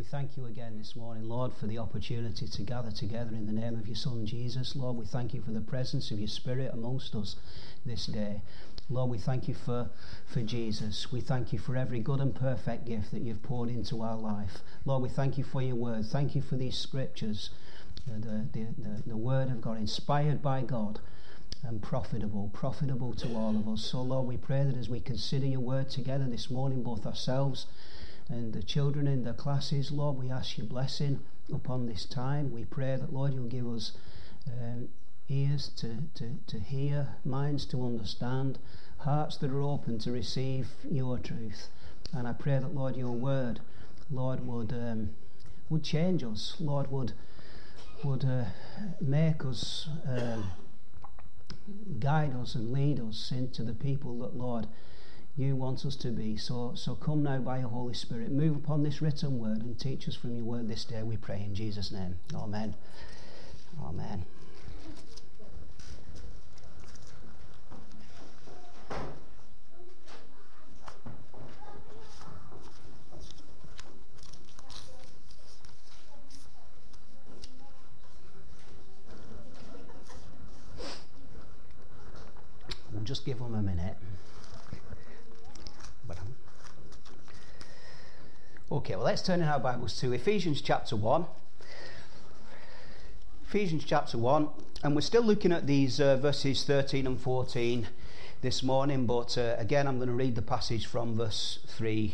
thank you again this morning, Lord, for the opportunity to gather together in the name of your Son, Jesus. Lord, we thank you for the presence of your Spirit amongst us this day. Lord, we thank you for Jesus. We thank you for every good and perfect gift that you've poured into our life. Lord, we thank you for your word. Thank you for these scriptures, the word of God, inspired by God and profitable to all of us. So, Lord, we pray that as we consider your word together this morning, both ourselves and the children in the classes, Lord, we ask your blessing upon this time. We pray that, Lord, you'll give us ears to hear, minds to understand, hearts that are open to receive your truth. And I pray that, Lord, your word, Lord, would change us. Lord, would make us, guide us and lead us into the people that, Lord, you want us to be. So come now by your Holy Spirit. Move upon this written word and teach us from your word this day, we pray in Jesus' name. Amen. Amen. We'll just give them a minute. Okay, well, let's turn in our Bibles to Ephesians chapter 1. Ephesians chapter 1, and we're still looking at these verses 13 and 14 this morning, but again, I'm going to read the passage from verse 3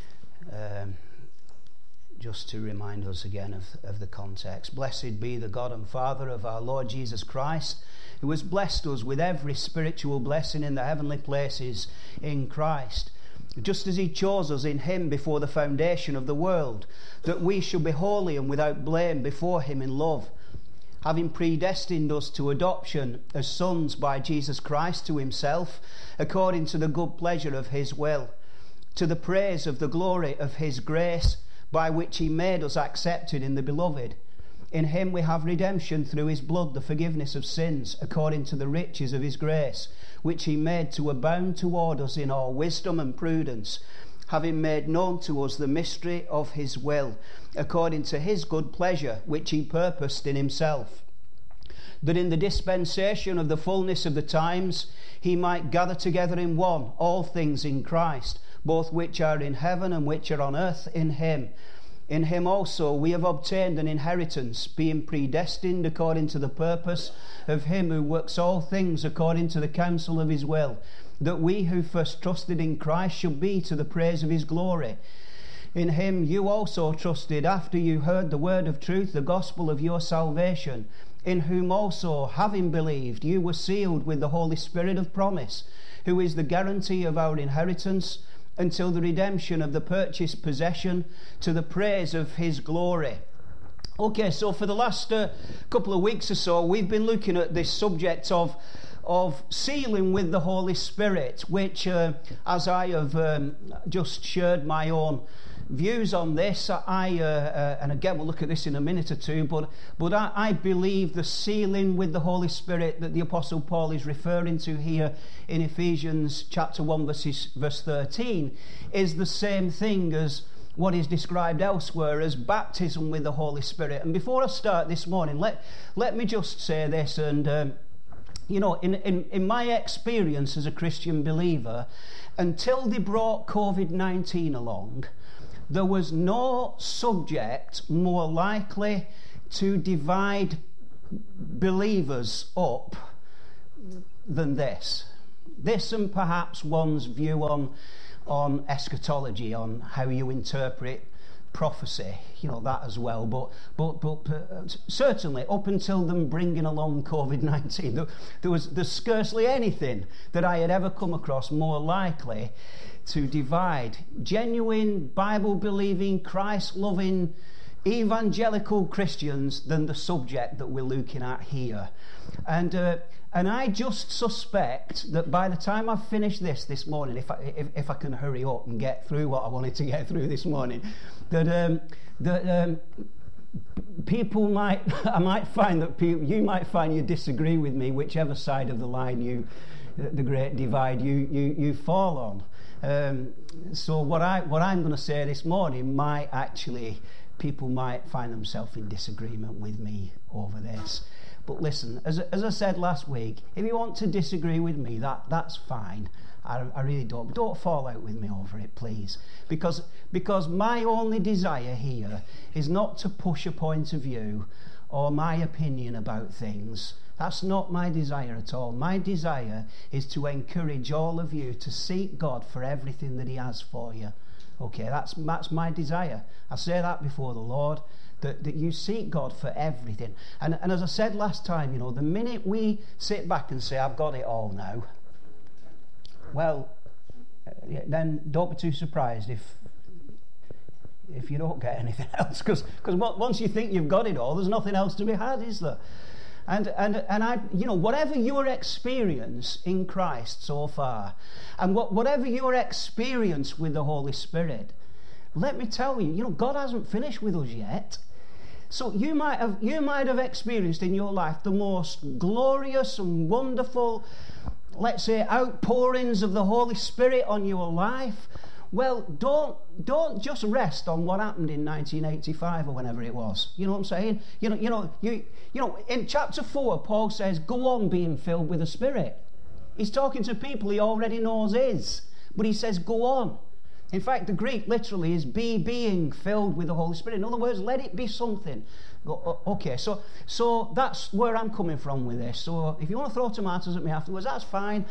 just to remind us again of the context. Blessed be the God and Father of our Lord Jesus Christ, who has blessed us with every spiritual blessing in the heavenly places in Christ, just as he chose us in him before the foundation of the world, that we should be holy and without blame before him in love, having predestined us to adoption as sons by Jesus Christ to himself, according to the good pleasure of his will, to the praise of the glory of his grace, by which he made us accepted in the beloved. In him we have redemption through his blood, the forgiveness of sins, according to the riches of his grace, which he made to abound toward us in all wisdom and prudence, having made known to us the mystery of his will, according to his good pleasure, which he purposed in himself, that in the dispensation of the fullness of the times he might gather together in one all things in Christ, both which are in heaven and which are on earth in him. In him also we have obtained an inheritance, being predestined according to the purpose of him who works all things according to the counsel of his will, that we who first trusted in Christ should be to the praise of his glory. In him you also trusted, after you heard the word of truth, the gospel of your salvation, in whom also, having believed, you were sealed with the Holy Spirit of promise, who is the guarantee of our inheritance, until the redemption of the purchased possession, to the praise of his glory. Okay, so for the last couple of weeks or so, we've been looking at this subject of sealing with the Holy Spirit, which, as I have just shared my own views on this, and again we'll look at this in a minute or two, but I believe the sealing with the Holy Spirit that the Apostle Paul is referring to here in Ephesians chapter 1 verse 13 is the same thing as what is described elsewhere as baptism with the Holy Spirit. And before I start this morning, let me just say this, and in my experience as a Christian believer, until they brought COVID-19 along, there was no subject more likely to divide believers up than this. This, and perhaps one's view on eschatology, on how you interpret prophecy, that as well. But certainly up until them bringing along COVID-19, there's scarcely anything that I had ever come across more likely to divide genuine Bible-believing, Christ-loving, evangelical Christians than the subject that we're looking at here. And I just suspect that by the time I've finished this morning, if I can hurry up and get through what I wanted to get through this morning, that I might find that you might find you disagree with me, whichever side of the line the great divide you fall on. So what I'm going to say this morning people might find themselves in disagreement with me over this. But listen, as I said last week, if you want to disagree with me, that's fine. I really don't. But don't fall out with me over it, please. Because my only desire here is not to push a point of view or my opinion about things. That's not my desire at all. My desire is to encourage all of you to seek God for everything that He has for you. Okay, that's my desire. I say that before the Lord, that you seek God for everything. And as I said last time, the minute we sit back and say, I've got it all now, well, then don't be too surprised if you don't get anything else. Because once you think you've got it all, there's nothing else to be had, is there? And I, whatever your experience in Christ so far, and whatever your experience with the Holy Spirit, let me tell you, God hasn't finished with us yet. So you might have experienced in your life the most glorious and wonderful, let's say, outpourings of the Holy Spirit on your life. Well, don't just rest on what happened in 1985 or whenever it was. You know what I'm saying? In chapter 4, Paul says, go on being filled with the Spirit. He's talking to people he already knows is, but he says, go on. In fact, the Greek literally is being filled with the Holy Spirit. In other words, let it be something. Okay, so that's where I'm coming from with this. So if you want to throw tomatoes at me afterwards, that's fine.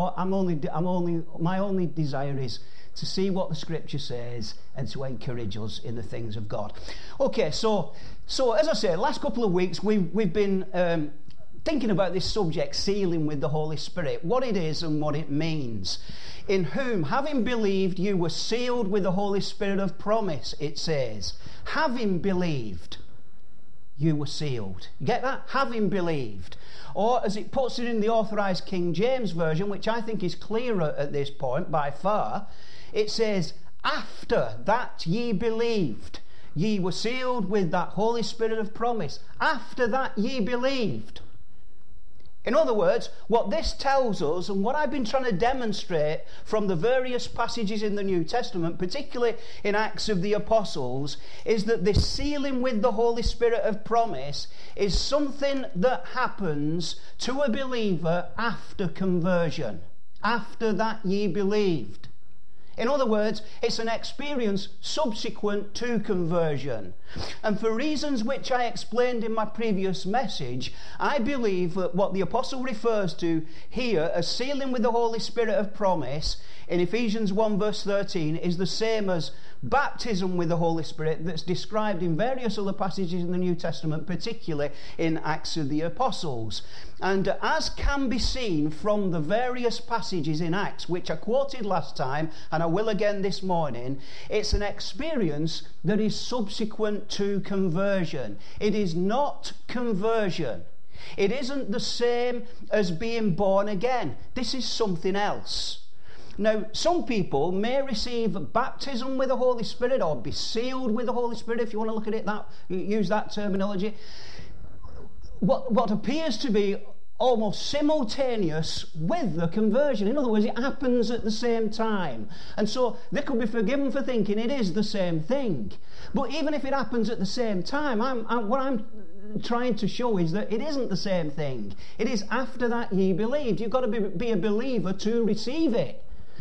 My only desire is to see what the Scripture says and to encourage us in the things of God. Okay, so as I said, last couple of weeks we've been thinking about this subject, sealing with the Holy Spirit, what it is and what it means. In whom, having believed, you were sealed with the Holy Spirit of promise, it says. Having believed, you were sealed. You get that? Having believed. Or as it puts it in the Authorized King James Version, which I think is clearer at this point by far, it says, after that ye believed, ye were sealed with that Holy Spirit of promise. After that ye believed. In other words, what this tells us, and what I've been trying to demonstrate from the various passages in the New Testament, particularly in Acts of the Apostles, is that this sealing with the Holy Spirit of promise is something that happens to a believer after conversion. After that ye believed. In other words, it's an experience subsequent to conversion. And for reasons which I explained in my previous message, I believe that what the apostle refers to here as sealing with the Holy Spirit of promise in Ephesians 1 verse 13 is the same as baptism with the Holy Spirit that's described in various other passages in the New Testament, particularly in Acts of the Apostles. And as can be seen from the various passages in Acts, which I quoted last time, and I will again this morning, it's an experience that is subsequent to conversion. It is not conversion. It isn't the same as being born again. This is something else. Now, some people may receive baptism with the Holy Spirit or be sealed with the Holy Spirit, if you want to look at it use that terminology. What appears to be almost simultaneous with the conversion. In other words, it happens at the same time. And so they could be forgiven for thinking it is the same thing. But even if it happens at the same time, what I'm trying to show is that it isn't the same thing. It is after that ye believed. You've got to be a believer to receive it.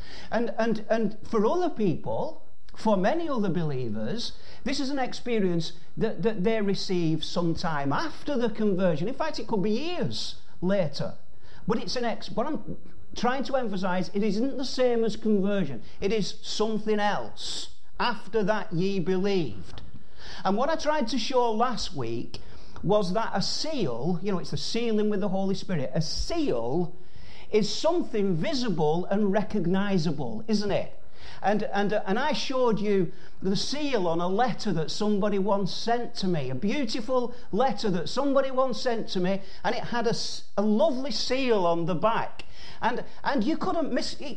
And for other people, for many other believers, this is an experience that they receive sometime after the conversion. In fact, it could be years later. But what I'm trying to emphasize, it isn't the same as conversion. It is something else. After that ye believed. And what I tried to show last week was that a seal, it's the sealing with the Holy Spirit. A seal is something visible and recognizable, isn't it? And I showed you the seal on a letter that somebody once sent to me, a beautiful letter that somebody once sent to me, and it had a lovely seal on the back, and you couldn't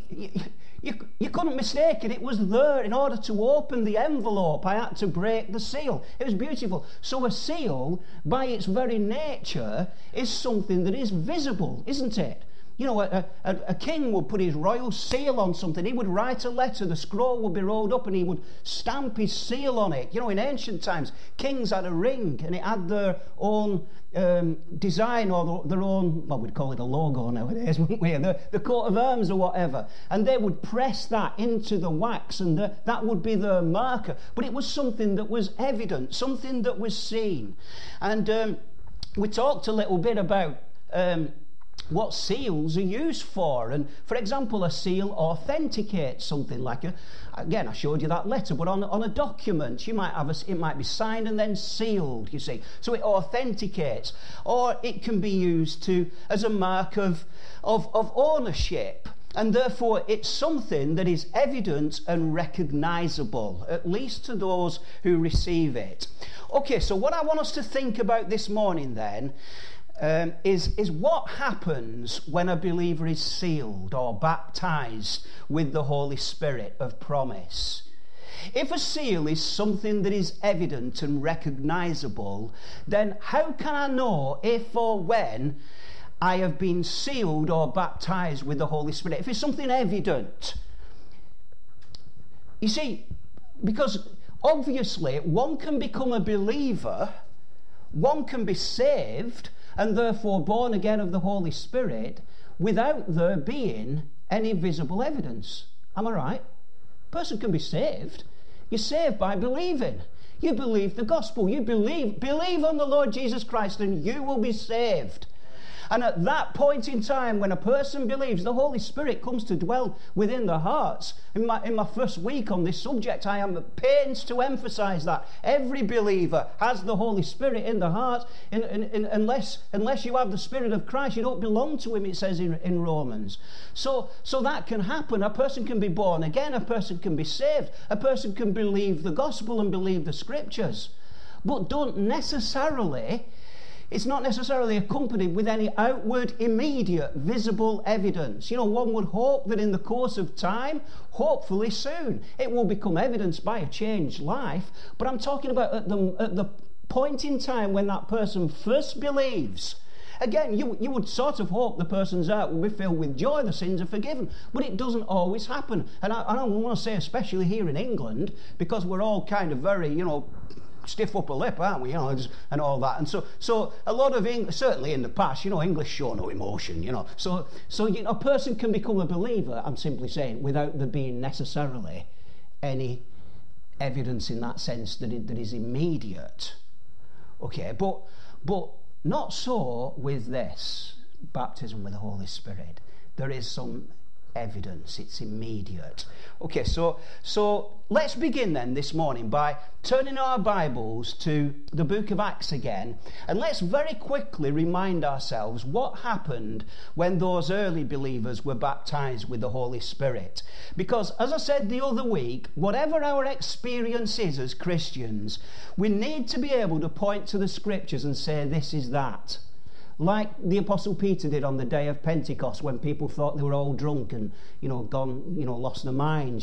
you couldn't mistake it. It was there. In order to open the envelope, I had to break the seal. It was beautiful. So a seal, by its very nature, is something that is visible, isn't it? You know, a king would put his royal seal on something. He would write a letter, the scroll would be rolled up, and he would stamp his seal on it. You know, in ancient times, kings had a ring, and it had their own design, or their own, well, we'd call it a logo nowadays, wouldn't we? The coat of arms or whatever. And they would press that into the wax, and that would be their marker. But it was something that was evident, something that was seen. And we talked a little bit about what seals are used for. And for example, a seal authenticates something, like again, I showed you that letter, but on a document you might have it might be signed and then sealed, you see, so it authenticates. Or it can be used as a mark of ownership, and therefore it's something that is evident and recognizable, at least to those who receive it. Okay, so what I want us to think about this morning then is what happens when a believer is sealed or baptized with the Holy Spirit of promise. If a seal is something that is evident and recognizable, then how can I know if or when I have been sealed or baptized with the Holy Spirit? If it's something evident. You see, because obviously one can become a believer, one can be saved, and therefore born again of the Holy Spirit, without there being any visible evidence. Am I right? A person can be saved. You're saved by believing. You believe the gospel. You believe on the Lord Jesus Christ, and you will be saved. And at that point in time, when a person believes, the Holy Spirit comes to dwell within their hearts. In my first week on this subject, I am at pains to emphasize that every believer has the Holy Spirit in their heart. Unless you have the Spirit of Christ, you don't belong to him, it says in Romans. So that can happen. A person can be born again, a person can be saved, a person can believe the gospel and believe the scriptures, but it's not necessarily accompanied with any outward, immediate, visible evidence. You know, one would hope that in the course of time, hopefully soon, it will become evidenced by a changed life. But I'm talking about at the point in time when that person first believes. Again, you would sort of hope the person's heart will be filled with joy, the sins are forgiven. But it doesn't always happen. And I want to say, especially here in England, because we're all kind of very, stiff upper lip, aren't we? And all that. And so a lot of English, certainly in the past, English show no emotion. So a person can become a believer, I'm simply saying, without there being necessarily any evidence in that sense that is immediate. Okay, but not so with this baptism with the Holy Spirit. There is some evidence, it's immediate. Okay, so let's begin then this morning by turning our Bibles to the book of Acts again, and let's very quickly remind ourselves what happened when those early believers were baptized with the Holy Spirit. Because, as I said the other week, whatever our experience is as Christians, we need to be able to point to the scriptures and say, this is that. Like the Apostle Peter did on the day of Pentecost, when people thought they were all drunk and, lost their minds,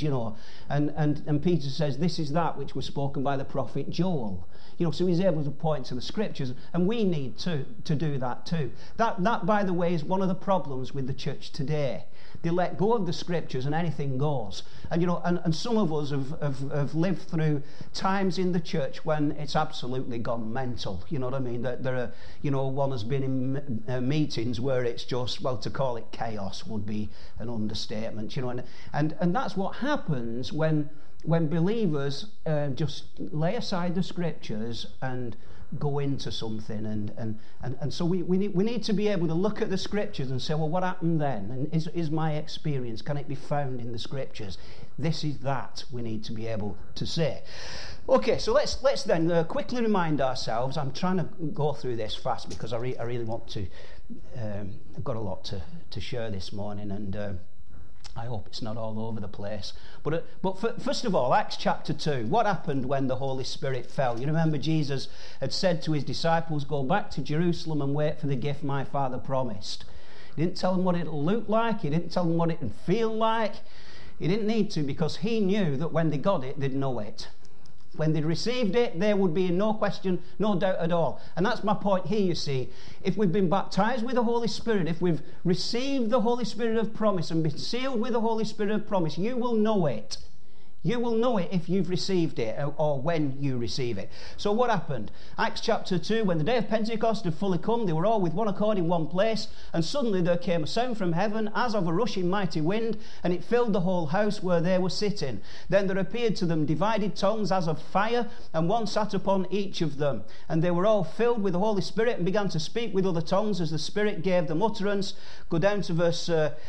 And Peter says, this is that which was spoken by the prophet Joel. So he's able to point to the scriptures, and we need to do that too. That, by the way, is one of the problems with the church today. They let go of the scriptures and anything goes. And and some of us have lived through times in the church when it's absolutely gone mental. You know what I mean? There are, one has been in meetings where it's just, well, to call it chaos would be an understatement. And that's what happens when believers just lay aside the scriptures and go into something, and so we need to be able to look at the scriptures and say, well, what happened then? And is my experience, can it be found in the scriptures? This is that we need to be able to say. Okay, so let's then quickly remind ourselves. I'm trying to go through this fast because I really want to. I've got a lot to share this morning, and I hope it's not all over the place. But first of all, Acts chapter 2. What happened when the Holy Spirit fell? You remember Jesus had said to his disciples, go back to Jerusalem and wait for the gift my Father promised. He didn't tell them what it would look like. He didn't tell them what it would feel like. He didn't need to, because he knew that when they got it, they'd know it. When they received it, there would be no question, no doubt at all. And that's my point here, you see. If we've been baptized with the Holy Spirit, if we've received the Holy Spirit of promise and been sealed with the Holy Spirit of promise, you will know it. You will know it if you've received it or when you receive it. So what happened? Acts chapter 2, when the day of Pentecost had fully come, they were all with one accord in one place, and suddenly there came a sound from heaven as of a rushing mighty wind, and it filled the whole house where they were sitting. Then there appeared to them divided tongues as of fire, and one sat upon each of them. And they were all filled with the Holy Spirit and began to speak with other tongues as the Spirit gave them utterance. Go down to verse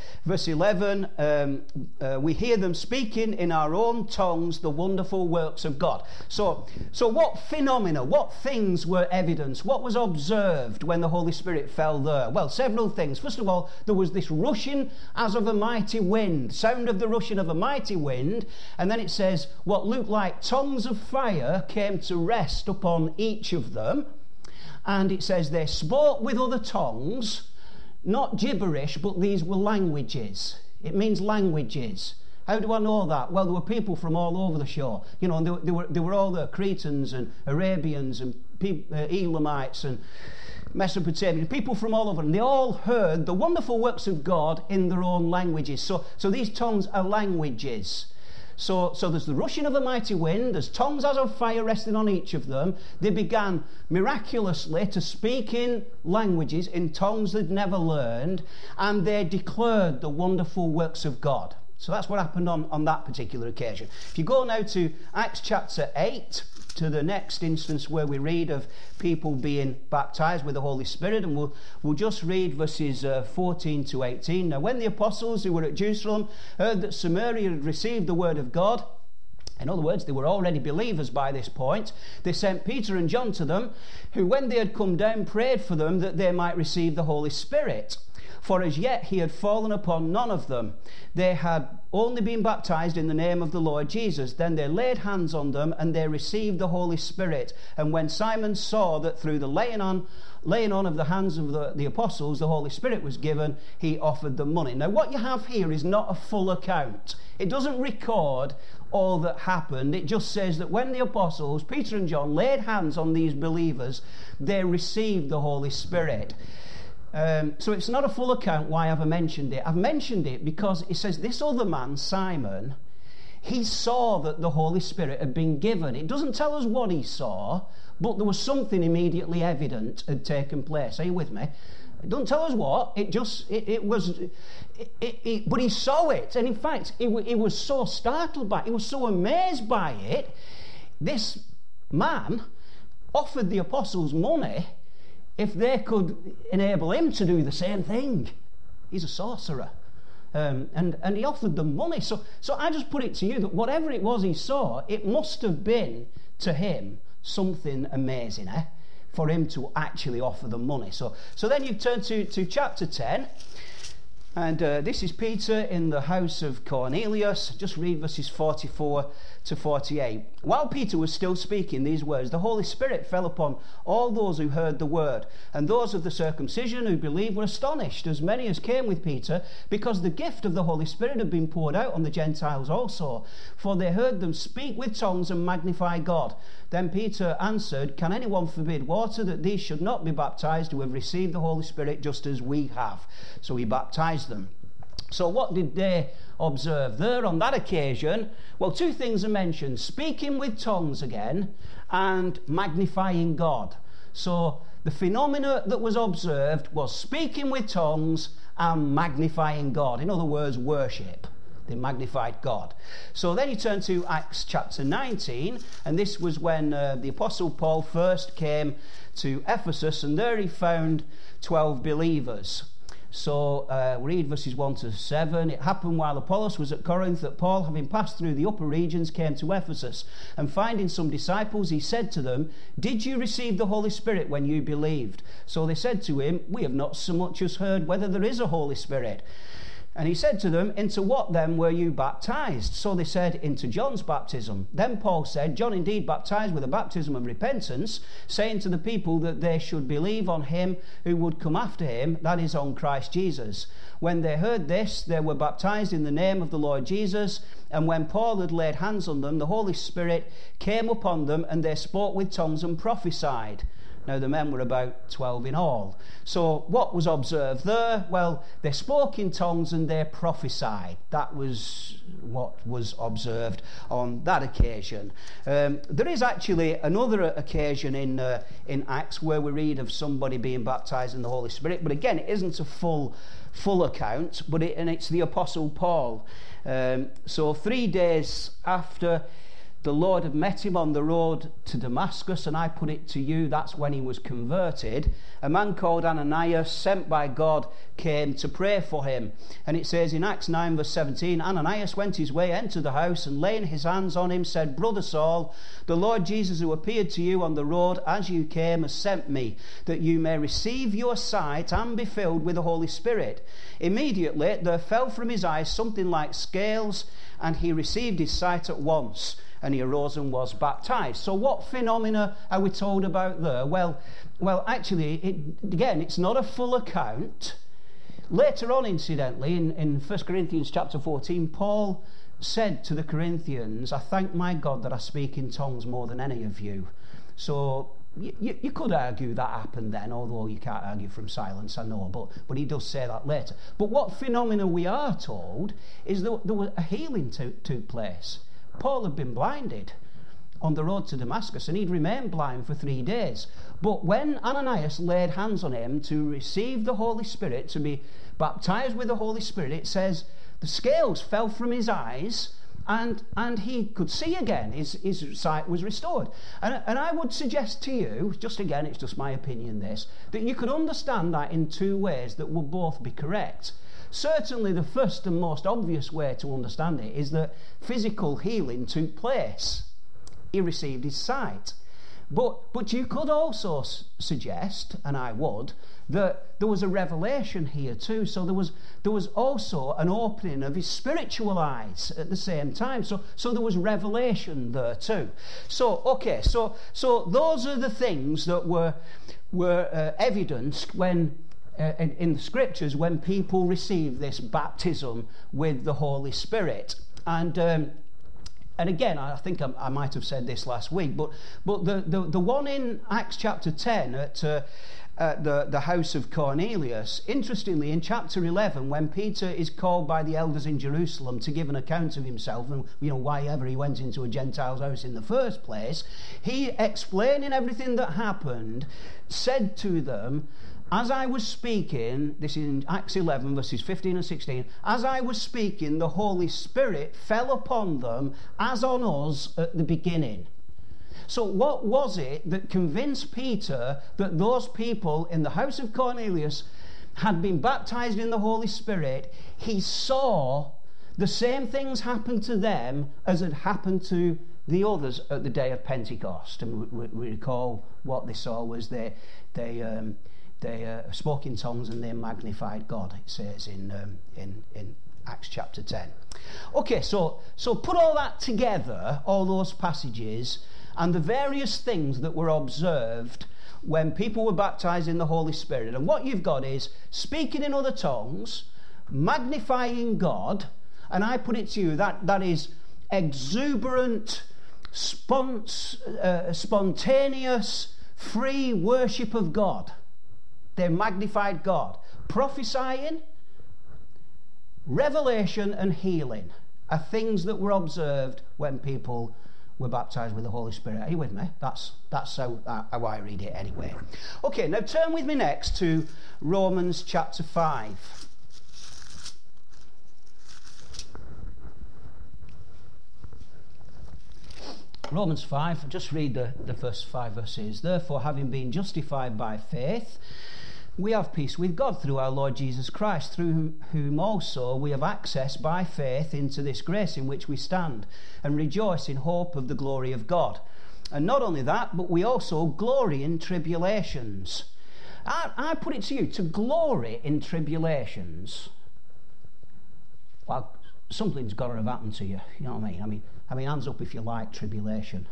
11. We hear them speaking in our own tongues the wonderful works of God. So what phenomena, what things were evidence? What was observed when the Holy Spirit fell there? Well, several things. First of all, there was this rushing as of a mighty wind, sound of the rushing of a mighty wind, and then it says what looked like tongues of fire came to rest upon each of them, and it says they spoke with other tongues, not gibberish, but these were languages. It means languages. How do I know that? Well, there were people from all over the shore. You know, they were all there, Cretans and Arabians and Elamites and Mesopotamians, people from all over, and they all heard the wonderful works of God in their own languages. So these tongues are languages. So there's the rushing of a mighty wind, there's tongues as of fire resting on each of them. They began miraculously to speak in languages, in tongues they'd never learned, and they declared the wonderful works of God. So that's what happened on that particular occasion. If you go now to Acts chapter 8, to the next instance where we read of people being baptized with the Holy Spirit, and we'll just read verses 14 to 18. Now when the apostles who were at Jerusalem heard that Samaria had received the word of God, in other words, they were already believers by this point, they sent Peter and John to them, who when they had come down prayed for them that they might receive the Holy Spirit. For as yet he had fallen upon none of them. They had only been baptized in the name of the Lord Jesus. Then they laid hands on them, and they received the Holy Spirit. And when Simon saw that through the laying on of the hands of the apostles, the Holy Spirit was given, he offered them money. Now what you have here is not a full account. It doesn't record all that happened. It just says that when the apostles, Peter and John, laid hands on these believers, they received the Holy Spirit. So it's not a full account. Why have I mentioned it? I've mentioned it because it says this other man, Simon, he saw that the Holy Spirit had been given. It doesn't tell us what he saw, but there was something immediately evident had taken place. Are you with me? It doesn't tell us what. But he saw it. And in fact, he was so startled by it. He was so amazed by it. This man offered the apostles money if they could enable him to do the same thing. He's a sorcerer. And he offered them money. So I just put it to you that whatever it was he saw, it must have been to him something amazing, for him to actually offer them money. So then you turn to chapter 10. And this is Peter in the house of Cornelius. Just read verses 44 to 48. While Peter was still speaking these words, the Holy Spirit fell upon all those who heard the word. And those of the circumcision who believed were astonished, as many as came with Peter, because the gift of the Holy Spirit had been poured out on the Gentiles also. For they heard them speak with tongues and magnify God. Then Peter answered, "Can anyone forbid water that these should not be baptized who have received the Holy Spirit just as we have?" So he baptized them. So what did they observe there on that occasion? Well, two things are mentioned: speaking with tongues again and magnifying God. So the phenomena that was observed was speaking with tongues and magnifying God. In other words, worship. They magnified God. So then you turn to Acts chapter 19, and this was when the Apostle Paul first came to Ephesus, and there he found 12 believers. So read verses 1 to 7. It happened while Apollos was at Corinth that Paul, having passed through the upper regions, came to Ephesus. And finding some disciples, he said to them, "Did you receive the Holy Spirit when you believed?" So they said to him, "We have not so much as heard whether there is a Holy Spirit." And he said to them, into what then were you baptized? So they said, into John's baptism. Then Paul said, John indeed baptized with a baptism of repentance, saying to the people that they should believe on him who would come after him, that is, on Christ Jesus. When they heard this, they were baptized in the name of the Lord Jesus. And when Paul had laid hands on them, the Holy Spirit came upon them, and they spoke with tongues and prophesied. Now the men were about 12 in all. So what was observed there? Well, they spoke in tongues and they prophesied. That was what was observed on that occasion. There is actually another occasion in Acts where we read of somebody being baptized in the Holy Spirit, but again, it isn't a full account, and it's the Apostle Paul. So 3 days after the Lord had met him on the road to Damascus, and I put it to you, that's when he was converted. A man called Ananias, sent by God, came to pray for him. And it says in Acts 9 verse 17, Ananias went his way, entered the house, and laying his hands on him, said, Brother Saul, the Lord Jesus who appeared to you on the road as you came has sent me, that you may receive your sight and be filled with the Holy Spirit. Immediately there fell from his eyes something like scales, and he received his sight at once. And he arose and was baptized. So what phenomena are we told about there? Well, actually, it's not a full account. Later on, incidentally, in 1 Corinthians chapter 14, Paul said to the Corinthians, I thank my God that I speak in tongues more than any of you. So you could argue that happened then, although you can't argue from silence, I know, but he does say that later. But what phenomena we are told is that there was a healing took place. Paul had been blinded on the road to Damascus, and he'd remained blind for 3 days. But when Ananias laid hands on him to receive the Holy Spirit, to be baptized with the Holy Spirit, it says the scales fell from his eyes, and he could see again. His sight was restored. And I would suggest to you, just again, it's just my opinion this, that you could understand that in two ways that will both be correct. Certainly the first and most obvious way to understand it is that physical healing took place. He received his sight. But you could also suggest, and I would, that there was a revelation here too. So there was also an opening of his spiritual eyes at the same time. So there was revelation there too. So those are the things that were evidenced when in the scriptures when people receive this baptism with the Holy Spirit. And again, I think I might have said this last week, but the one in Acts chapter 10 at the house of Cornelius, interestingly, in chapter 11, when Peter is called by the elders in Jerusalem to give an account of himself and why ever he went into a Gentile's house in the first place, he, explaining everything that happened, said to them, as I was speaking, this is in Acts 11 verses 15 and 16, as I was speaking, the Holy Spirit fell upon them as on us at the beginning. So what was it that convinced Peter that those people in the house of Cornelius had been baptized in the Holy Spirit? He saw the same things happen to them as had happened to the others at the day of Pentecost. And we recall what they saw was they spoke in tongues and they magnified God, it says in Acts chapter 10. Okay, so put all that together, all those passages, and the various things that were observed when people were baptized in the Holy Spirit. And what you've got is speaking in other tongues, magnifying God, and I put it to you, that is exuberant, spontaneous, free worship of God. They magnified God. Prophesying, revelation and healing are things that were observed when people were baptized with the Holy Spirit. Are you with me? That's how I read it anyway. Okay, now turn with me next to Romans chapter 5. Romans 5, I'll just read the first 5 verses. Therefore, having been justified by faith, we have peace with God through our Lord Jesus Christ, through whom also we have access by faith into this grace in which we stand, and rejoice in hope of the glory of God. And not only that, but we also glory in tribulations. I put it to you, to glory in tribulations. well, something's got to have happened to you. You know what I mean? I mean, hands up if you like tribulation.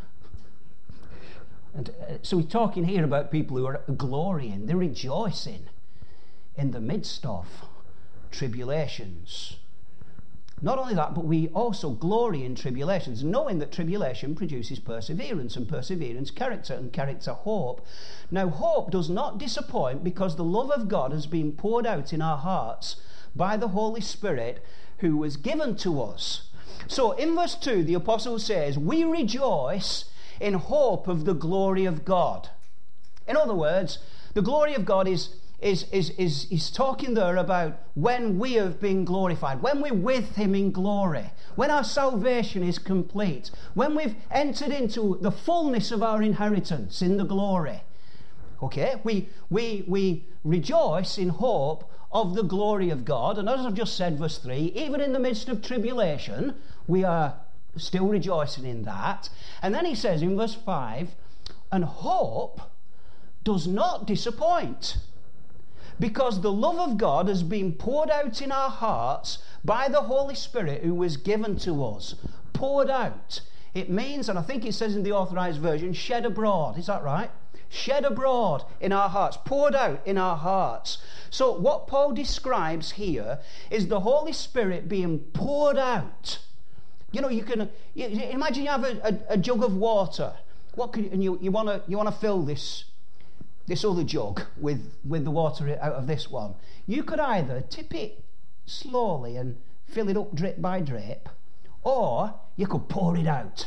And so he's talking here about people who are glorying, they're rejoicing in the midst of tribulations. Not only that, but we also glory in tribulations, knowing that tribulation produces perseverance, and perseverance character, and character hope. Now, hope does not disappoint, because the love of God has been poured out in our hearts by the Holy Spirit who was given to us. So in verse 2, the apostle says, we rejoice in hope of the glory of God. In other words, the glory of God is talking there about when we have been glorified, when we're with him in glory, when our salvation is complete, when we've entered into the fullness of our inheritance in the glory. Okay, we rejoice in hope of the glory of God. And as I've just said, verse 3, even in the midst of tribulation, we are still rejoicing in that. And then he says in verse 5, and hope does not disappoint, because the love of God has been poured out in our hearts by the Holy Spirit who was given to us. Poured out. It means, and I think it says in the Authorized Version, shed abroad. Is that right? Shed abroad in our hearts. Poured out in our hearts. So what Paul describes here is the Holy Spirit being poured out. You know, you imagine you have a jug of water. And you want to fill this other jug with the water out of this one. You could either tip it slowly and fill it up drip by drip, or you could pour it out.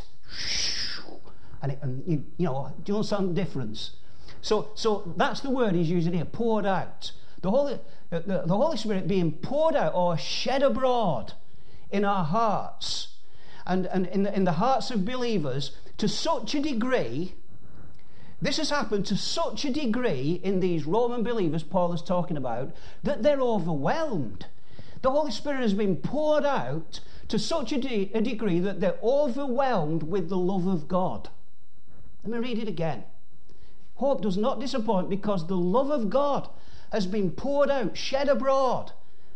And do you understand the difference? So that's the word he's using here, poured out. The Holy Spirit being poured out or shed abroad in our hearts, and in the hearts of believers to such a degree. This has happened to such a degree in these Roman believers Paul is talking about, that they're overwhelmed. The Holy Spirit has been poured out to such a degree that they're overwhelmed with the love of God. Let me read it again. Hope does not disappoint, because the love of God has been poured out, shed abroad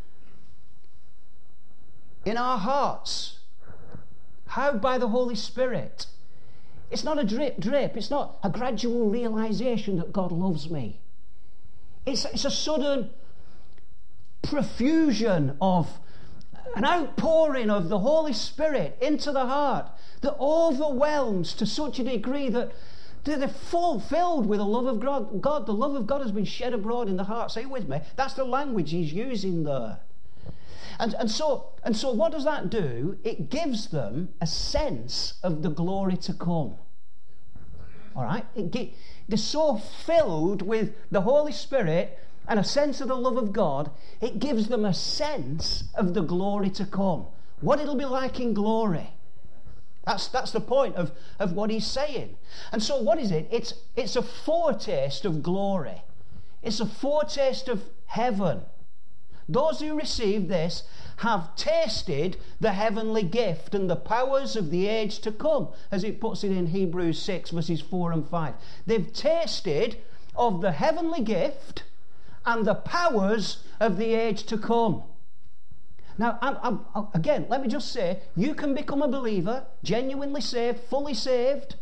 in our hearts. How? By the Holy Spirit. It's not a drip. It's not a gradual realization that God loves me. It's a sudden profusion of an outpouring of the Holy Spirit into the heart that overwhelms to such a degree that they're filled with the love of God. The love of God has been shed abroad in the heart. Say with me. That's the language he's using there. And so what does that do? It gives them a sense of the glory to come. All right? They're so filled with the Holy Spirit and a sense of the love of God, it gives them a sense of the glory to come. What it'll be like in glory. That's the point of what he's saying. And so what is it? It's a foretaste of glory. It's a foretaste of heaven. Those who receive this have tasted the heavenly gift and the powers of the age to come, as it puts it in Hebrews 6 verses 4 and 5. They've tasted of the heavenly gift and the powers of the age to come. Now, again, let me just say, you can become a believer, genuinely saved, fully saved,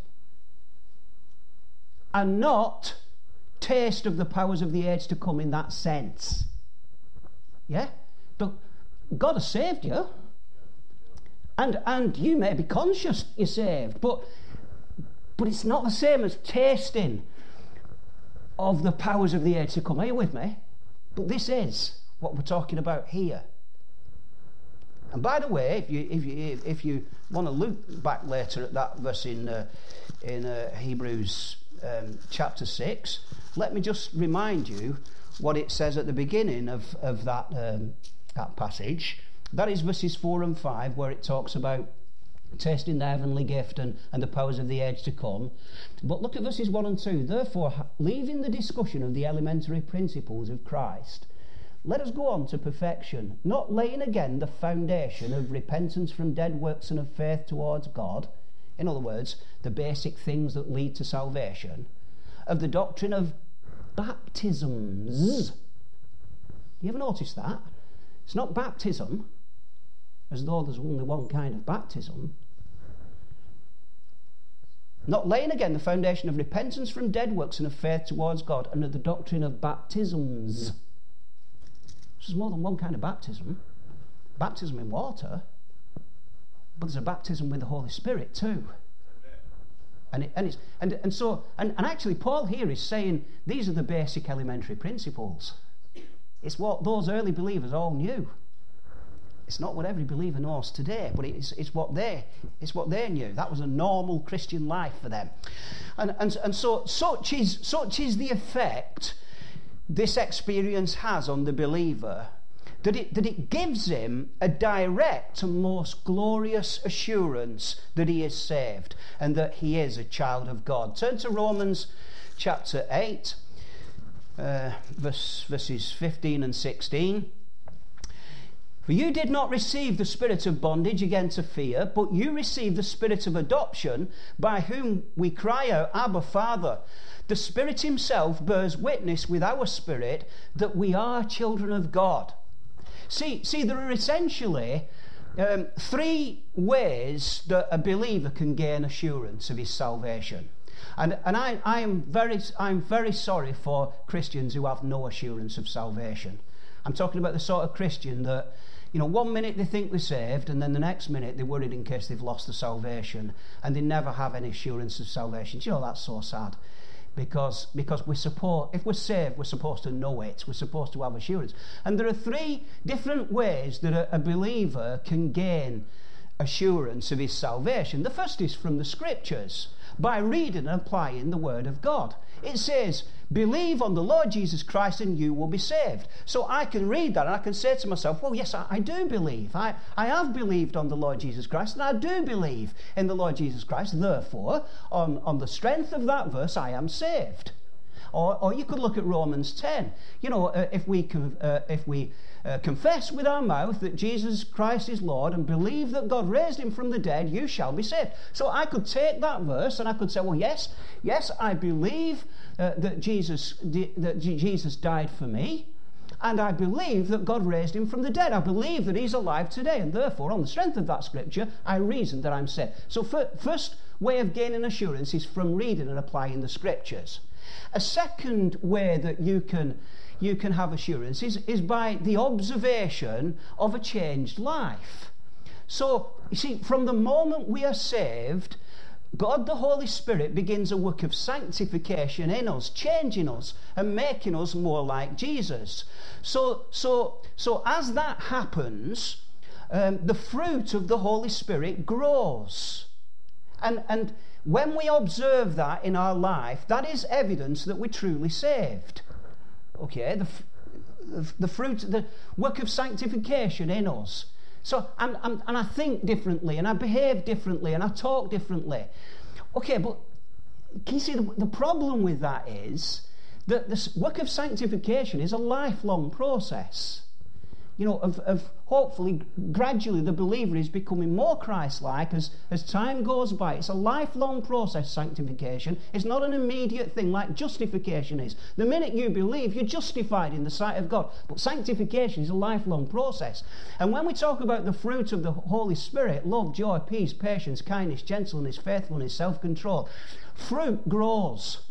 and not taste of the powers of the age to come in that sense. Yeah? But God has saved you. And you may be conscious you're saved, but it's not the same as tasting of the powers of the age to come. Are you with me? But this is what we're talking about here. And by the way, if you want to look back later at that verse in Hebrews chapter 6, let me just remind you what it says at the beginning of that passage. That is verses 4 and 5, where it talks about tasting the heavenly gift and the powers of the age to come. But look at verses 1 and 2. Therefore, leaving the discussion of the elementary principles of Christ, let us go on to perfection, not laying again the foundation of repentance from dead works and of faith towards God. In other words, the basic things that lead to salvation, of the doctrine of baptisms. You ever noticed that? It's not baptism. as though there's only one kind of baptism. Not laying again the foundation of repentance from dead works and of faith towards God under the doctrine of baptisms. There's more than one kind of baptism. Baptism in water, but there's a baptism with the Holy Spirit too. And actually Paul here is saying these are the basic elementary principles. It's what those early believers all knew. It's not what every believer knows today, but it's what they knew. That was a normal Christian life for them. And so such is the effect this experience has on the believer, that it gives him a direct and most glorious assurance that he is saved and that he is a child of God. Turn to Romans chapter 8, verses 15 and 16. For you did not receive the spirit of bondage again to fear, but you received the spirit of adoption, by whom we cry out, Abba, Father. The Spirit himself bears witness with our spirit that we are children of God. See, there are essentially three ways that a believer can gain assurance of his salvation. And I'm very sorry for Christians who have no assurance of salvation. I'm talking about the sort of Christian that, 1 minute they think they're saved, and then the next minute they're worried in case they've lost their salvation, and they never have any assurance of salvation. Do you know, that's so sad. Because if we're saved, we're supposed to know it. We're supposed to have assurance. And there are three different ways that a believer can gain assurance of his salvation. The first is from the Scriptures, by reading and applying the Word of God. It says, believe on the Lord Jesus Christ and you will be saved. So I can read that and I can say to myself, well, yes, I do believe. I have believed on the Lord Jesus Christ, and I do believe in the Lord Jesus Christ. Therefore, on the strength of that verse, I am saved. Or you could look at Romans 10. If we confess with our mouth that Jesus Christ is Lord and believe that God raised him from the dead, you shall be saved. So I could take that verse and I could say, well, yes, I believe that Jesus died for me, and I believe that God raised him from the dead. I believe that he's alive today, and therefore, on the strength of that scripture, I reason that I'm saved. So first way of gaining assurance is from reading and applying the Scriptures. A second way that you can have assurance is by the observation of a changed life. So, you see, from the moment we are saved, God the Holy Spirit begins a work of sanctification in us, changing us and making us more like Jesus. So as that happens, the fruit of the Holy Spirit grows. And when we observe that in our life, that is evidence that we're truly saved. Okay, the fruit, the work of sanctification in us. So, and I think differently, and I behave differently, and I talk differently. Okay, but can you see the problem with that is that this work of sanctification is a lifelong process. Of hopefully gradually the believer is becoming more Christ-like as time goes by. It's a lifelong process, sanctification. It's not an immediate thing like justification is. The minute you believe, you're justified in the sight of God. But sanctification is a lifelong process. And when we talk about the fruit of the Holy Spirit, love, joy, peace, patience, kindness, gentleness, faithfulness, self-control, fruit grows.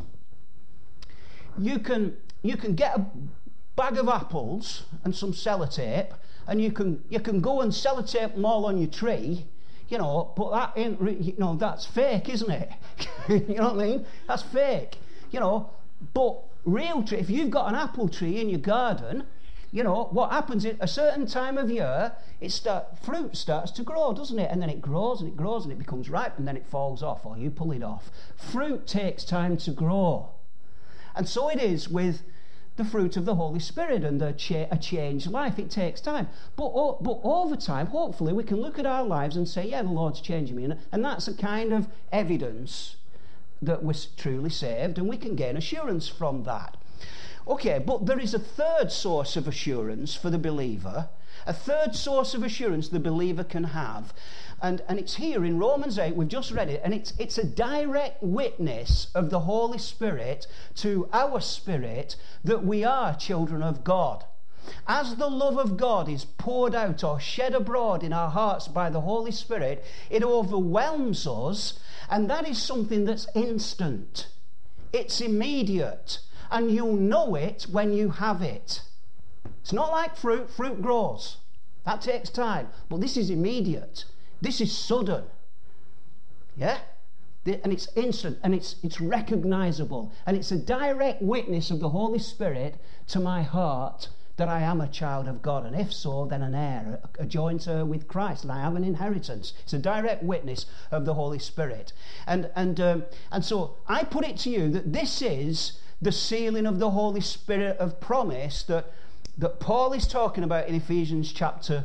You can get a bag of apples and some sellotape, and you can go and sellotape them all on your tree, but that ain't, that's fake, isn't it? You know what I mean? That's fake, but real tree, if you've got an apple tree in your garden, what happens at a certain time of year, fruit starts to grow, doesn't it? And then it grows and it grows and it becomes ripe, and then it falls off, or you pull it off. Fruit takes time to grow. And so it is with the fruit of the Holy Spirit and a changed life. It takes time. But over time, hopefully, we can look at our lives and say, yeah, the Lord's changing me. And that's a kind of evidence that we're truly saved, and we can gain assurance from that. Okay, but there is a third source of assurance for the believer, a third source of assurance the believer can have. And it's here in Romans 8, we've just read it, and it's a direct witness of the Holy Spirit to our spirit that we are children of God. As the love of God is poured out or shed abroad in our hearts by the Holy Spirit, it overwhelms us, and that is something that's instant. It's immediate, and you'll know it when you have it. It's not like fruit. Fruit grows. That takes time. But this is immediate. This is sudden. Yeah? And it's instant, and it's recognizable, and it's a direct witness of the Holy Spirit to my heart that I am a child of God, and if so, then an heir, a joint heir with Christ, and I have an inheritance. It's a direct witness of the Holy Spirit. And so I put it to you that this is the sealing of the Holy Spirit of promise that Paul is talking about in Ephesians chapter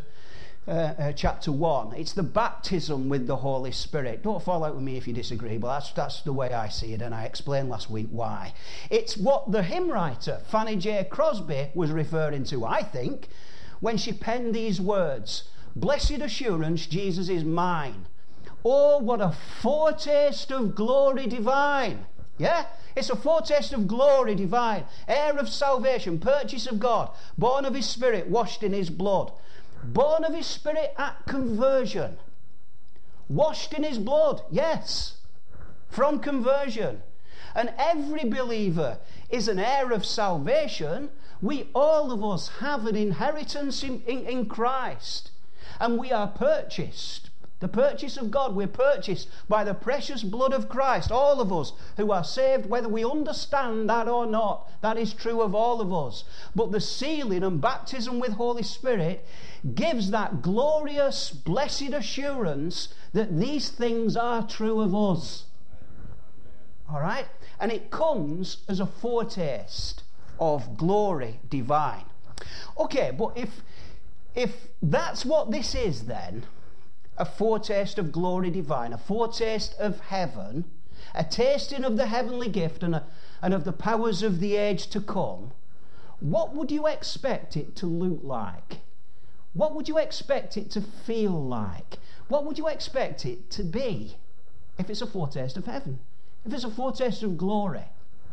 1. It's the baptism with the Holy Spirit. Don't fall out with me if you disagree, but that's the way I see it, and I explained last week why. It's what the hymn writer Fanny J. Crosby was referring to, I think, when she penned these words: "Blessed assurance, Jesus is mine. Oh, what a foretaste of glory divine." Yeah? It's a foretaste of glory divine. Heir of salvation, purchase of God, born of his Spirit, washed in his blood. Born of his Spirit at conversion. Washed in his blood, yes, from conversion. And every believer is an heir of salvation. We, all of us, have an inheritance in Christ. And we are purchased. The purchase of God, we're purchased by the precious blood of Christ. All of us who are saved, whether we understand that or not, that is true of all of us. But the sealing and baptism with Holy Spirit gives that glorious, blessed assurance that these things are true of us. All right? And it comes as a foretaste of glory divine. Okay, but if that's what this is then, a foretaste of glory divine, a foretaste of heaven, a tasting of the heavenly gift and of the powers of the age to come, what would you expect it to look like? What would you expect it to feel like? What would you expect it to be if it's a foretaste of heaven? If it's a foretaste of glory?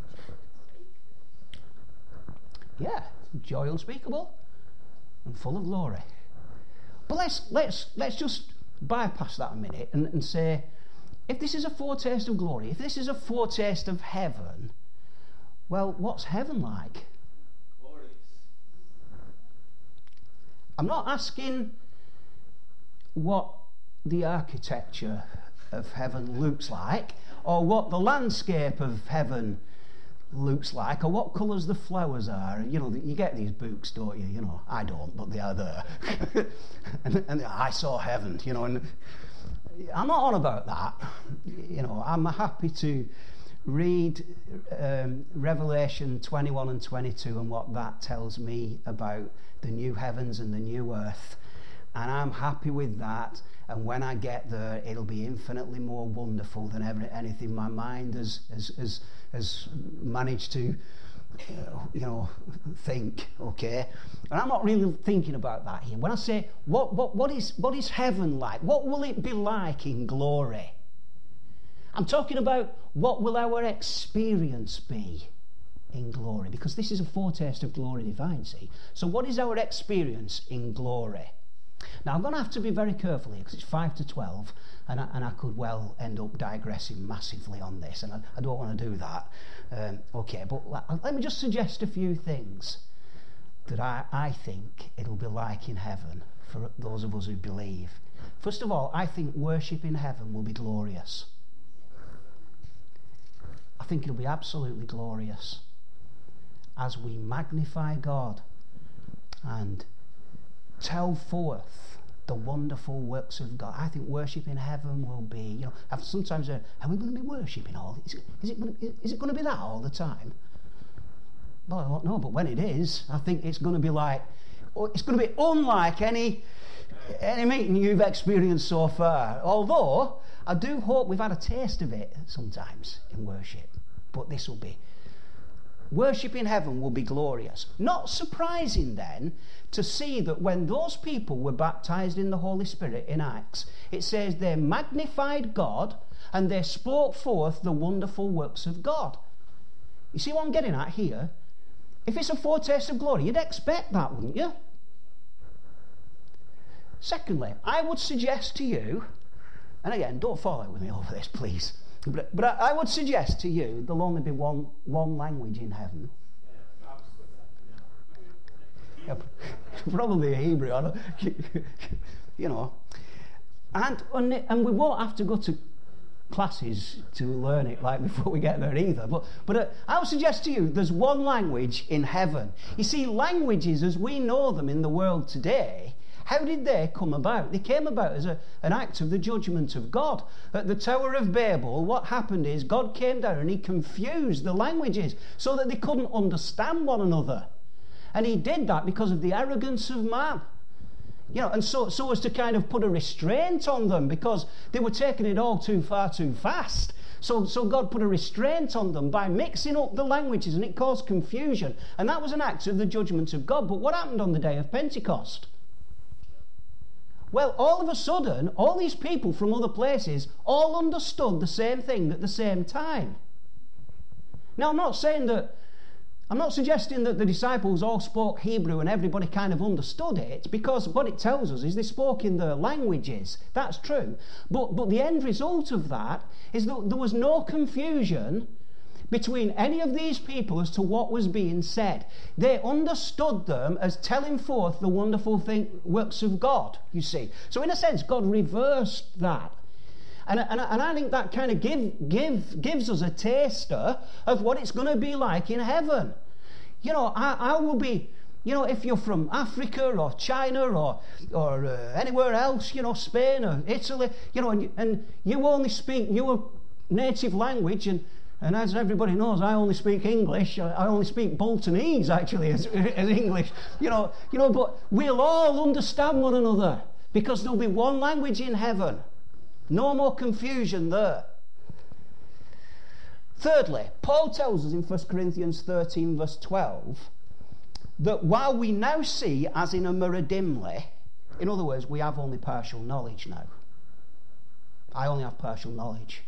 Yeah, joy unspeakable and full of glory. But let's just bypass that a minute and say, if this is a foretaste of glory, if this is a foretaste of heaven, well, what's heaven like? Glorious. I'm not asking what the architecture of heaven looks like, or what the landscape of heaven looks like, or what colours the flowers are. You know, you get these books, don't you? You know, I don't, but they are there. and I saw heaven, you know, and I'm not on about that. You know, I'm happy to read Revelation 21 and 22 and what that tells me about the new heavens and the new earth. And I'm happy with that. And when I get there, it'll be infinitely more wonderful than anything my mind has managed to, think. Okay, and I'm not really thinking about that here. When I say what is heaven like? What will it be like in glory? I'm talking about what will our experience be in glory, because this is a foretaste of glory divine. See, so what is our experience in glory? Now, I'm going to have to be very careful here because it's 5 to 12 and I could well end up digressing massively on this, and I don't want to do that. Okay, but let me just suggest a few things that I think it'll be like in heaven for those of us who believe. First of all, I think worship in heaven will be glorious. I think it'll be absolutely glorious as we magnify God and tell forth the wonderful works of God. I think worship in heaven will be, you know, I've sometimes heard, are we going to be worshipping all? Is it going to be that all the time? Well, I don't know, but when it is, I think it's going to be like, it's going to be unlike any meeting you've experienced so far. Although, I do hope we've had a taste of it sometimes in worship. But this will be. Worship in heaven will be glorious. Not surprising then to see that when those people were baptized in the Holy Spirit in Acts, it says they magnified God and they spoke forth the wonderful works of God. You see what I'm getting at here? If it's a foretaste of glory, you'd expect that, wouldn't you? Secondly, I would suggest to you, and again, don't fall out with me over this, please, but I would suggest to you there'll only be one language in heaven. Yeah, probably Hebrew, I don't, you know. And we won't have to go to classes to learn it like before we get there either. But I would suggest to you there's one language in heaven. You see, languages as we know them in the world today, how did they come about? They came about as an act of the judgment of God. At the Tower of Babel, what happened is God came down and he confused the languages so that they couldn't understand one another. And he did that because of the arrogance of man. You know, and so as to kind of put a restraint on them because they were taking it all too far too fast. So God put a restraint on them by mixing up the languages, and it caused confusion. And that was an act of the judgment of God. But what happened on the day of Pentecost? Well, all of a sudden, all these people from other places all understood the same thing at the same time. Now, I'm not suggesting that the disciples all spoke Hebrew and everybody kind of understood it, because what it tells us is they spoke in their languages. That's true. But the end result of that is that there was no confusion between any of these people as to what was being said. They understood them as telling forth the wonderful works of God, you see. So in a sense, God reversed that. And I think that kind of gives us a taster of what it's going to be like in heaven. You know, I will be, you know, if you're from Africa or China or anywhere else, you know, Spain or Italy, you know, and you only speak your native language, and as everybody knows, I only speak English. I only speak Boltonese, actually, as English. You know, but we'll all understand one another because there'll be one language in heaven. No more confusion there. Thirdly, Paul tells us in 1 Corinthians 13 verse 12 that while we now see as in a mirror dimly, in other words, we have only partial knowledge now. I only have partial knowledge.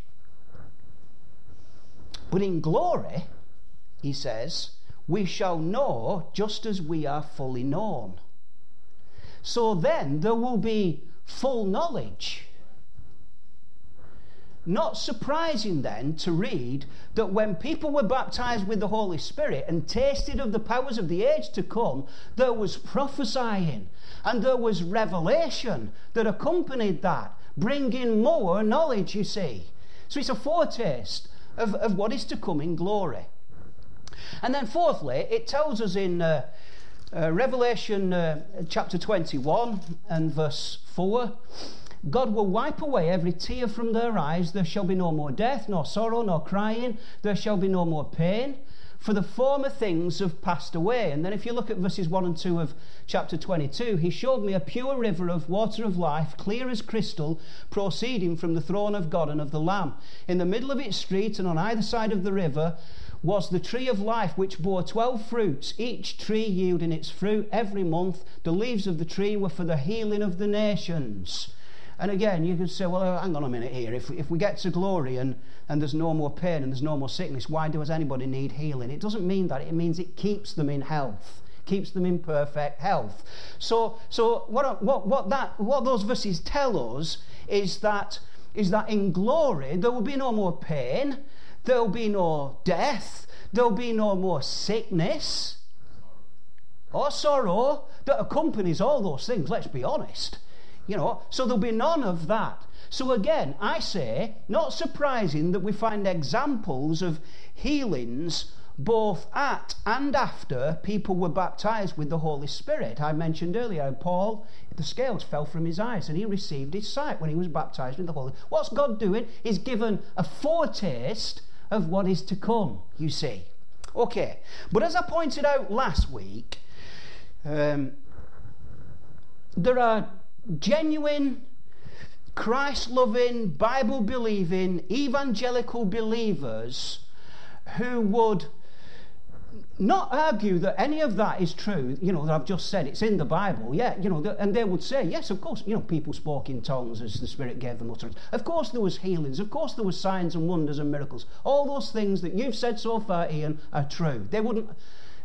But in glory, he says, we shall know just as we are fully known. So then there will be full knowledge. Not surprising then to read that when people were baptized with the Holy Spirit and tasted of the powers of the age to come, there was prophesying and there was revelation that accompanied that, bringing more knowledge, you see. So it's a foretaste of what is to come in glory. And then fourthly, it tells us in Revelation chapter 21 and verse 4, God will wipe away every tear from their eyes. There shall be no more death, nor sorrow, nor crying. There shall be no more pain, for the former things have passed away. And then if you look at verses 1 and 2 of chapter 22, he showed me a pure river of water of life, clear as crystal, proceeding from the throne of God and of the Lamb. In the middle of its street and on either side of the river was the tree of life, which bore 12 fruits, each tree yielding its fruit every month. The leaves of the tree were for the healing of the nations. And again, you could say, well, hang on a minute here. If we get to glory and there's no more pain and there's no more sickness, why does anybody need healing? It doesn't mean that. It means it keeps them in health, keeps them in perfect health. So what those verses tell us is that in glory there will be no more pain, there will be no death, there will be no more sickness or sorrow that accompanies all those things, let's be honest. You know, so there'll be none of that. So again, I say, not surprising that we find examples of healings both at and after people were baptized with the Holy Spirit. I mentioned earlier how Paul, the scales fell from his eyes and he received his sight when he was baptized with the Holy Spirit. What's God doing? He's given a foretaste of what is to come, you see. Okay, but as I pointed out last week, there are genuine, Christ-loving, Bible-believing, evangelical believers who would not argue that any of that is true, you know, that I've just said, it's in the Bible, yeah, you know, and they would say, yes, of course, you know, people spoke in tongues as the Spirit gave them utterance. Of course there was healings, of course there was signs and wonders and miracles. All those things that you've said so far, Ian, are true. They wouldn't,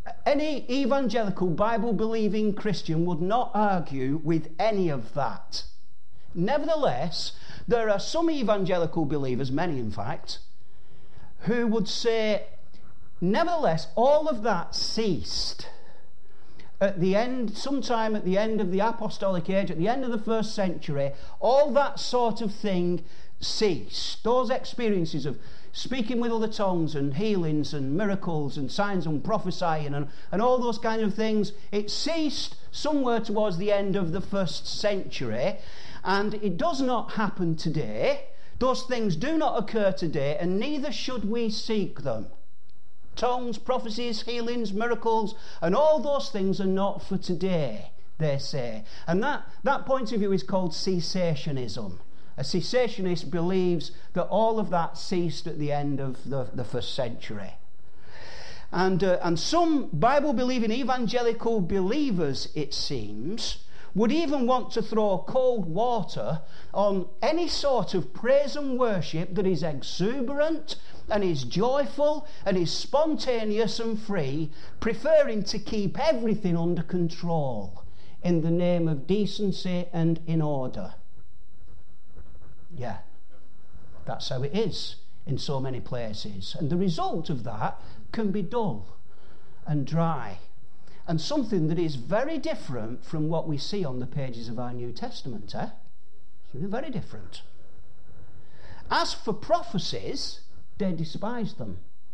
Any evangelical Bible-believing Christian would not argue with any of that. Nevertheless, there are some evangelical believers, many in fact, who would say, nevertheless, all of that ceased at the end, sometime at the end of the apostolic age, at the end of the first century. All that sort of thing ceased. Those experiences of speaking with other tongues and healings and miracles and signs and prophesying and all those kind of things, it ceased somewhere towards the end of the first century, and it does not happen today. Those things do not occur today, and neither should we seek them. Tongues, prophecies, healings, miracles, and all those things are not for today, they say. And that point of view is called cessationism. A cessationist believes that all of that ceased at the end of the first century. And some Bible-believing evangelical believers, it seems, would even want to throw cold water on any sort of praise and worship that is exuberant and is joyful and is spontaneous and free, preferring to keep everything under control in the name of decency and in order. Yeah, that's how it is in so many places. And the result of that can be dull and dry, and something that is very different from what we see on the pages of our New Testament. It's very different. As for prophecies, they despise them.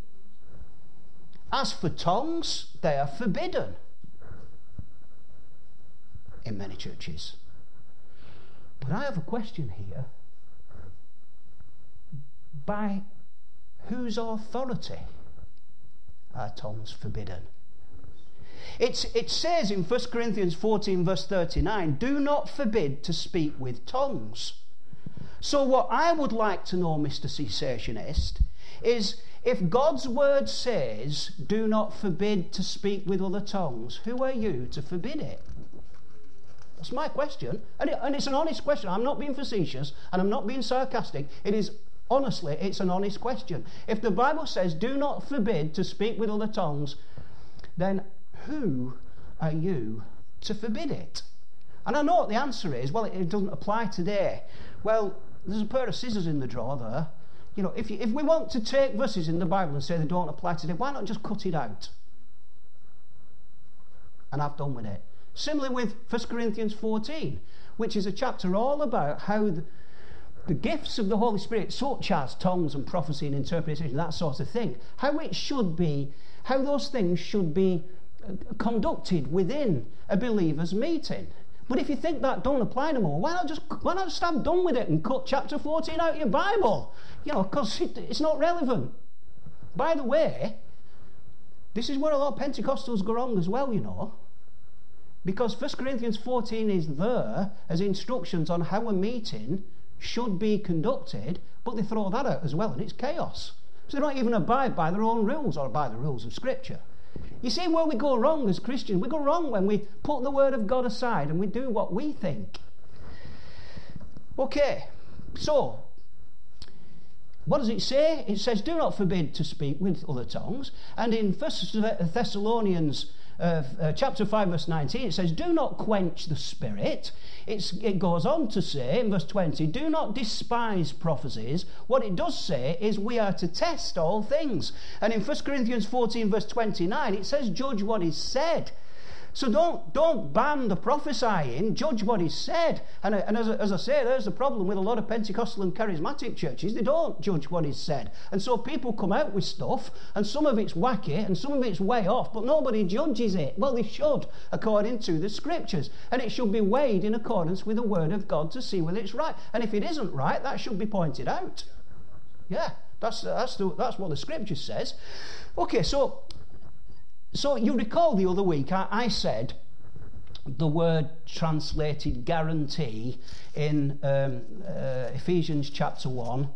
As for tongues, they are forbidden in many churches. But I have a question here. By whose authority are tongues forbidden? It says in 1 Corinthians 14 verse 39, do not forbid to speak with tongues. So what I would like to know, Mr. Cessationist, is if God's word says do not forbid to speak with other tongues, who are you to forbid it? That's my question. And it's an honest question. I'm not being facetious and I'm not being sarcastic. Honestly, it's an honest question. If the Bible says do not forbid to speak with other tongues, then who are you to forbid it? And I know what the answer is. Well, it doesn't apply today. Well, there's a pair of scissors in the drawer there. You know, if we want to take verses in the Bible and say they don't apply today, why not just cut it out and have done with it? Similarly with 1 Corinthians 14, which is a chapter all about how the gifts of the Holy Spirit, such as tongues and prophecy and interpretation, that sort of thing, how those things should be conducted within a believer's meeting. But if you think that don't apply no more, why not just have done with it and cut chapter 14 out of your Bible? You know, because it's not relevant. By the way, this is where a lot of Pentecostals go wrong as well, you know. Because 1 Corinthians 14 is there as instructions on how a meeting should be conducted, but they throw that out as well, and it's chaos. So they don't even abide by their own rules or by the rules of Scripture. You see where we go wrong as Christians? We go wrong when we put the Word of God aside and we do what we think. Okay, so what does it say? It says, do not forbid to speak with other tongues. And in 1 Thessalonians chapter 5 verse 19, it says, do not quench the Spirit. It goes on to say in verse 20, do not despise prophecies. What it does say is we are to test all things. And in 1 Corinthians 14 verse 29, it says judge what is said. So don't ban the prophesying, judge what is said. And as I say, there's the problem with a lot of Pentecostal and charismatic churches. They don't judge what is said. And so people come out with stuff, and some of it's wacky, and some of it's way off, but nobody judges it. Well, they should, according to the Scriptures. And it should be weighed in accordance with the Word of God to see whether it's right. And if it isn't right, that should be pointed out. Yeah, that's what the Scripture says. Okay, So you recall the other week I said the word translated guarantee in Ephesians chapter 1.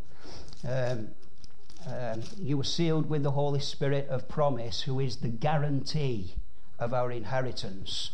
You were sealed with the Holy Spirit of promise, who is the guarantee of our inheritance.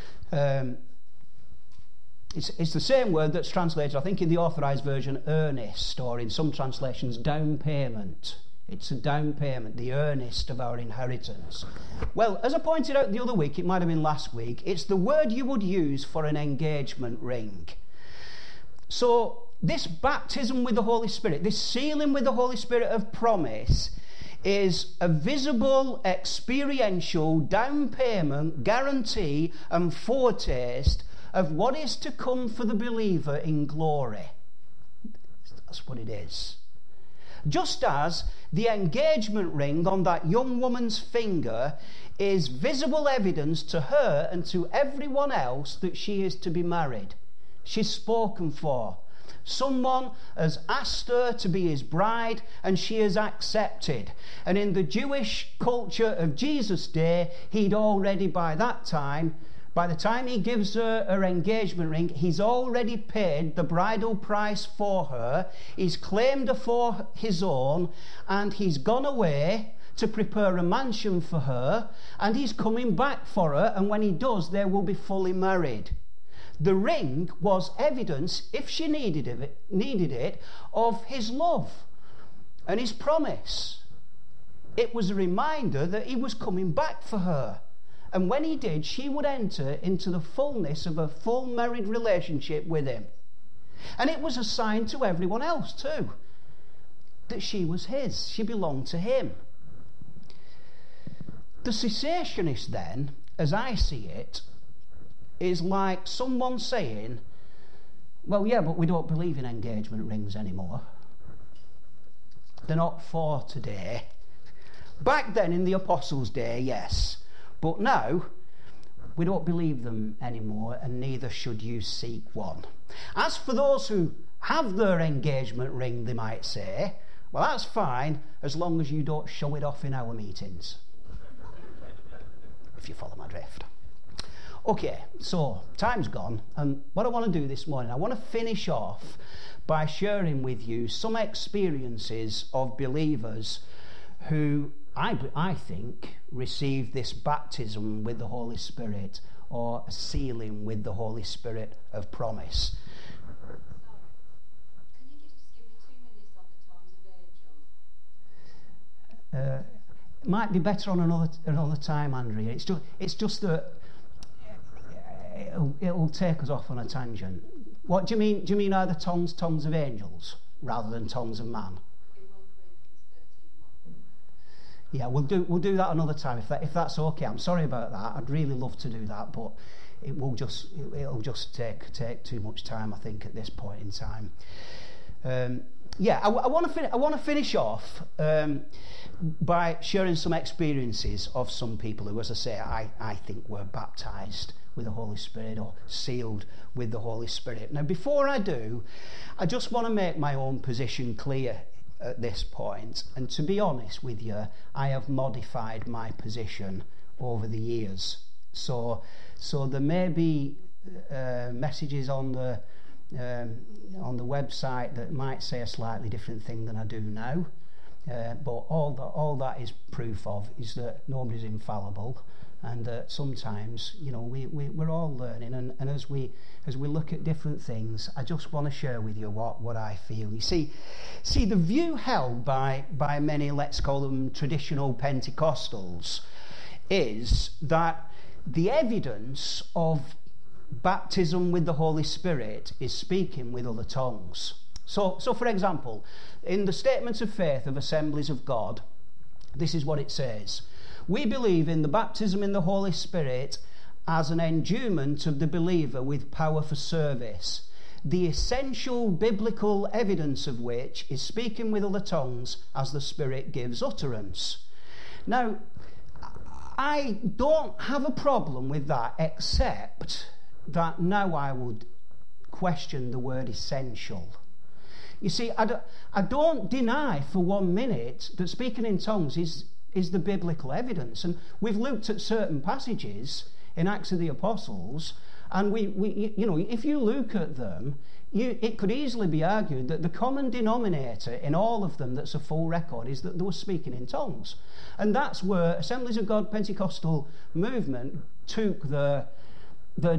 It's the same word that's translated, I think, in the Authorized Version, earnest, or in some translations, down payment. It's a down payment, the earnest of our inheritance. Well, as I pointed out the other week, it might have been last week, it's the word you would use for an engagement ring. So this baptism with the Holy Spirit, this sealing with the Holy Spirit of promise, is a visible, experiential, down payment, guarantee and foretaste of what is to come for the believer in glory. That's what it is. Just as the engagement ring on that young woman's finger is visible evidence to her and to everyone else that she is to be married. She's spoken for. Someone has asked her to be his bride and she has accepted. And in the Jewish culture of Jesus' day, he'd already by the time he gives her her engagement ring, he's already paid the bridal price for her. He's claimed her for his own, and he's gone away to prepare a mansion for her, and he's coming back for her, and when he does, they will be fully married. The ring was evidence, if she needed it, of his love and his promise. It was a reminder that he was coming back for her. And when he did, she would enter into the fullness of a full married relationship with him. And it was a sign to everyone else too, that she was his, she belonged to him. The cessationist then, as I see it, is like someone saying, well, yeah, but we don't believe in engagement rings anymore. They're not for today. Back then in the Apostles' day, yes. But now, we don't believe them anymore, and neither should you seek one. As for those who have their engagement ring, they might say, well, that's fine, as long as you don't show it off in our meetings. If you follow my drift. Okay, so time's gone, and what I want to do this morning, I want to finish off by sharing with you some experiences of believers who I think received this baptism with the Holy Spirit, or a sealing with the Holy Spirit of promise. Can you just give me 2 minutes on the tongues of angels? It might be better on another time, Andrea. It's just that it'll take us off on a tangent. What do you mean? Do you mean either tongues of angels rather than tongues of man? Yeah, we'll do that another time if that's okay. I'm sorry about that. I'd really love to do that, but it'll just take too much time, I think, at this point in time. I want to finish off by sharing some experiences of some people who, as I say, I think were baptised with the Holy Spirit or sealed with the Holy Spirit. Now, before I do, I just want to make my own position clear at this point, and to be honest with you, I have modified my position over the years. So there may be messages on the website that might say a slightly different thing than I do now, but all that is proof of is that nobody's infallible, and that sometimes, you know, we're all learning, and as we look at different things, I just want to share with you what I feel. You see the view held by many, let's call them traditional Pentecostals, is that the evidence of baptism with the Holy Spirit is speaking with other tongues. So for example, in the Statements of Faith of Assemblies of God, this is what it says: we believe in the baptism in the Holy Spirit as an endowment of the believer with power for service, the essential biblical evidence of which is speaking with other tongues as the Spirit gives utterance. Now, I don't have a problem with that, except that now I would question the word essential. You see, I don't deny for 1 minute that speaking in tongues is the biblical evidence, and we've looked at certain passages in Acts of the Apostles, and we you know, if you look at them, it could easily be argued that the common denominator in all of them that's a full record is that they were speaking in tongues, and that's where Assemblies of God Pentecostal movement took that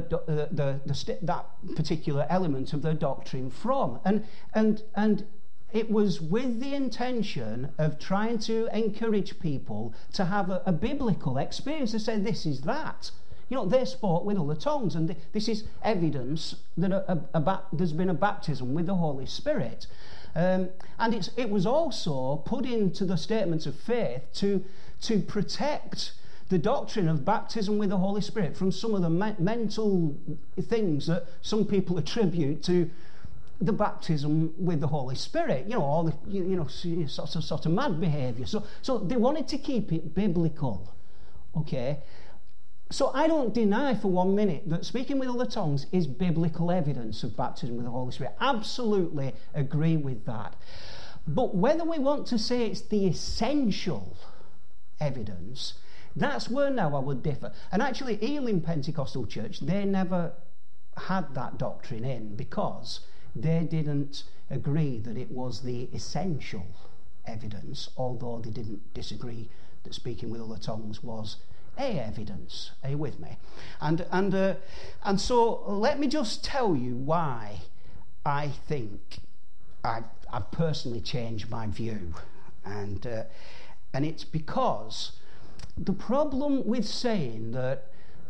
particular element of their doctrine from, and it was with the intention of trying to encourage people to have a biblical experience. They said, this is that. You know, they spoke with other tongues, and this is evidence that there's been a baptism with the Holy Spirit. And it was also put into the statements of faith to protect the doctrine of baptism with the Holy Spirit from some of the mental things that some people attribute to the baptism with the Holy Spirit. You know, all the sort of mad behaviour. So they wanted to keep it biblical. Okay. So I don't deny for 1 minute that speaking with other tongues is biblical evidence of baptism with the Holy Spirit. Absolutely agree with that. But whether we want to say it's the essential evidence, that's where now I would differ. And actually, Elim Pentecostal Church, they never had that doctrine in because they didn't agree that it was the essential evidence, although they didn't disagree that speaking with other tongues was evidence. Are you with me? And so let me just tell you why I think I've personally changed my view, and it's because the problem with saying that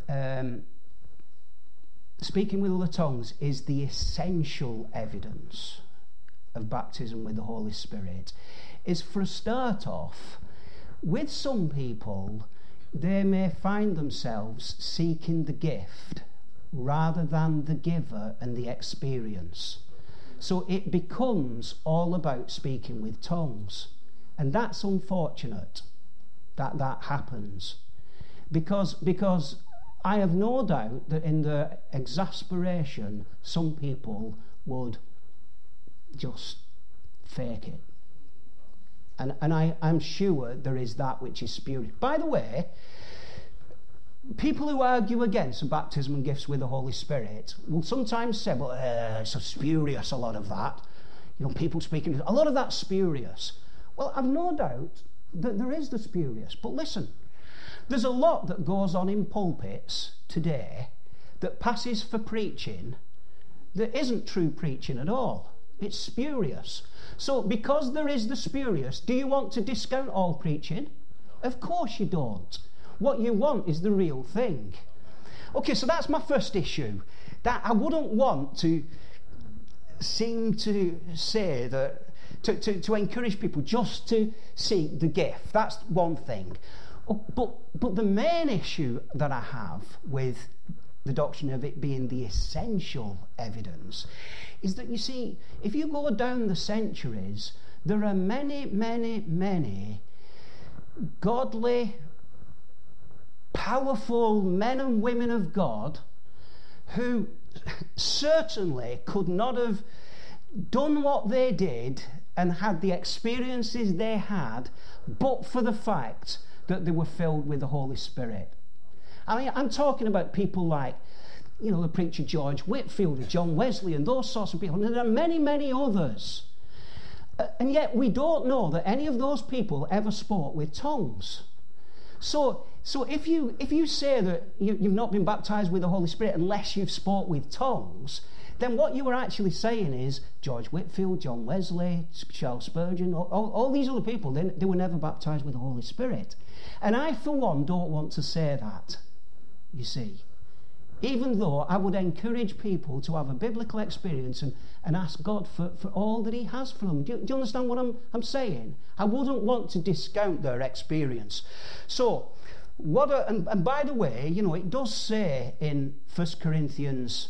speaking with other tongues is the essential evidence of baptism with the Holy Spirit is, for a start off, with some people, they may find themselves seeking the gift rather than the giver and the experience. So it becomes all about speaking with tongues. And that's unfortunate that happens. Because I have no doubt that in their exasperation, some people would just fake it. And I'm sure there is that which is spurious. By the way, people who argue against baptism and gifts with the Holy Spirit will sometimes say, well, it's so spurious, a lot of that. You know, people speaking, a lot of that's spurious. Well, I've no doubt that there is the spurious. But listen, there's a lot that goes on in pulpits today that passes for preaching that isn't true preaching at all. It's spurious. So because there is the spurious, do you want to discount all preaching? Of course you don't. What you want is the real thing. Okay, so that's my first issue. That I wouldn't want to seem to say that, to encourage people just to seek the gift. That's one thing. But the main issue that I have with the doctrine of it being the essential evidence is that, you see, if you go down the centuries, there are many, many, many godly, powerful men and women of God who certainly could not have done what they did and had the experiences they had but for the fact that they were filled with the Holy Spirit. I mean, I'm talking about people like, you know, the preacher George Whitefield and John Wesley and those sorts of people. And there are many, many others. And yet we don't know that any of those people ever spoke with tongues. So if you say that you've not been baptized with the Holy Spirit unless you've spoke with tongues, then what you were actually saying is George Whitefield, John Wesley, Charles Spurgeon, all these other people, they were never baptized with the Holy Spirit. And I, for one, don't want to say that, you see. Even though I would encourage people to have a biblical experience and ask God for all that he has for them. Do you understand what I'm saying? I wouldn't want to discount their experience. So, and by the way, you know, it does say in 1 Corinthians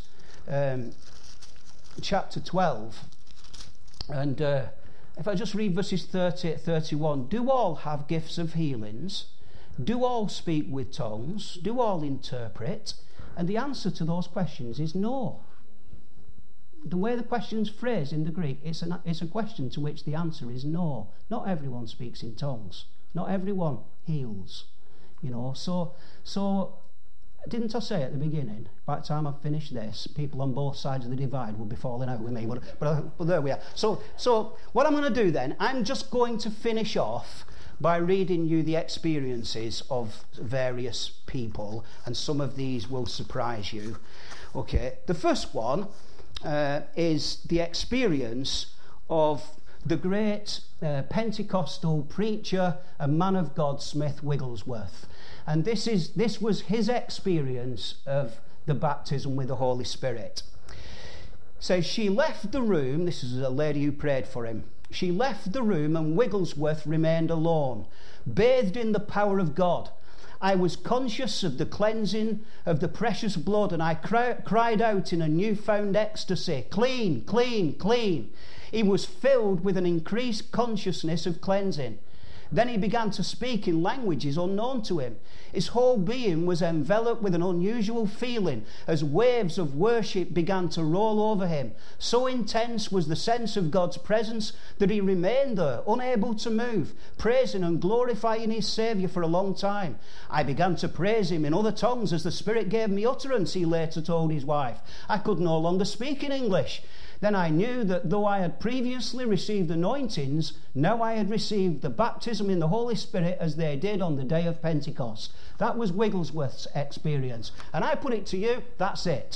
chapter 12, and if I just read verses 30-31, do all have gifts of healings? Do all speak with tongues? Do all interpret? And the answer to those questions is no. The way the question's phrased in the Greek, it's a question to which the answer is no. Not everyone speaks in tongues. Not everyone heals. You know, so didn't I say at the beginning, by the time I finish this, people on both sides of the divide will be falling out with me. But there we are. So what I'm going to do then, I'm just going to finish off by reading you the experiences of various people, and some of these will surprise you. Okay, the first one is the experience of the great Pentecostal preacher and man of God, Smith Wigglesworth. And this was his experience of the baptism with the Holy Spirit. Says she left the room, this is a lady who prayed for him, she left the room and Wigglesworth remained alone, bathed in the power of God. I was conscious of the cleansing of the precious blood, and I cried out in a newfound ecstasy, clean, clean, clean. He was filled with an increased consciousness of cleansing. Then he began to speak in languages unknown to him. His whole being was enveloped with an unusual feeling as waves of worship began to roll over him. So intense was the sense of God's presence that he remained there, unable to move, praising and glorifying his Saviour for a long time. I began to praise him in other tongues as the Spirit gave me utterance, he later told his wife. I could no longer speak in English. Then I knew that though I had previously received anointings, now I had received the baptism in the Holy Spirit as they did on the day of Pentecost. That was Wigglesworth's experience. And I put it to you, that's it.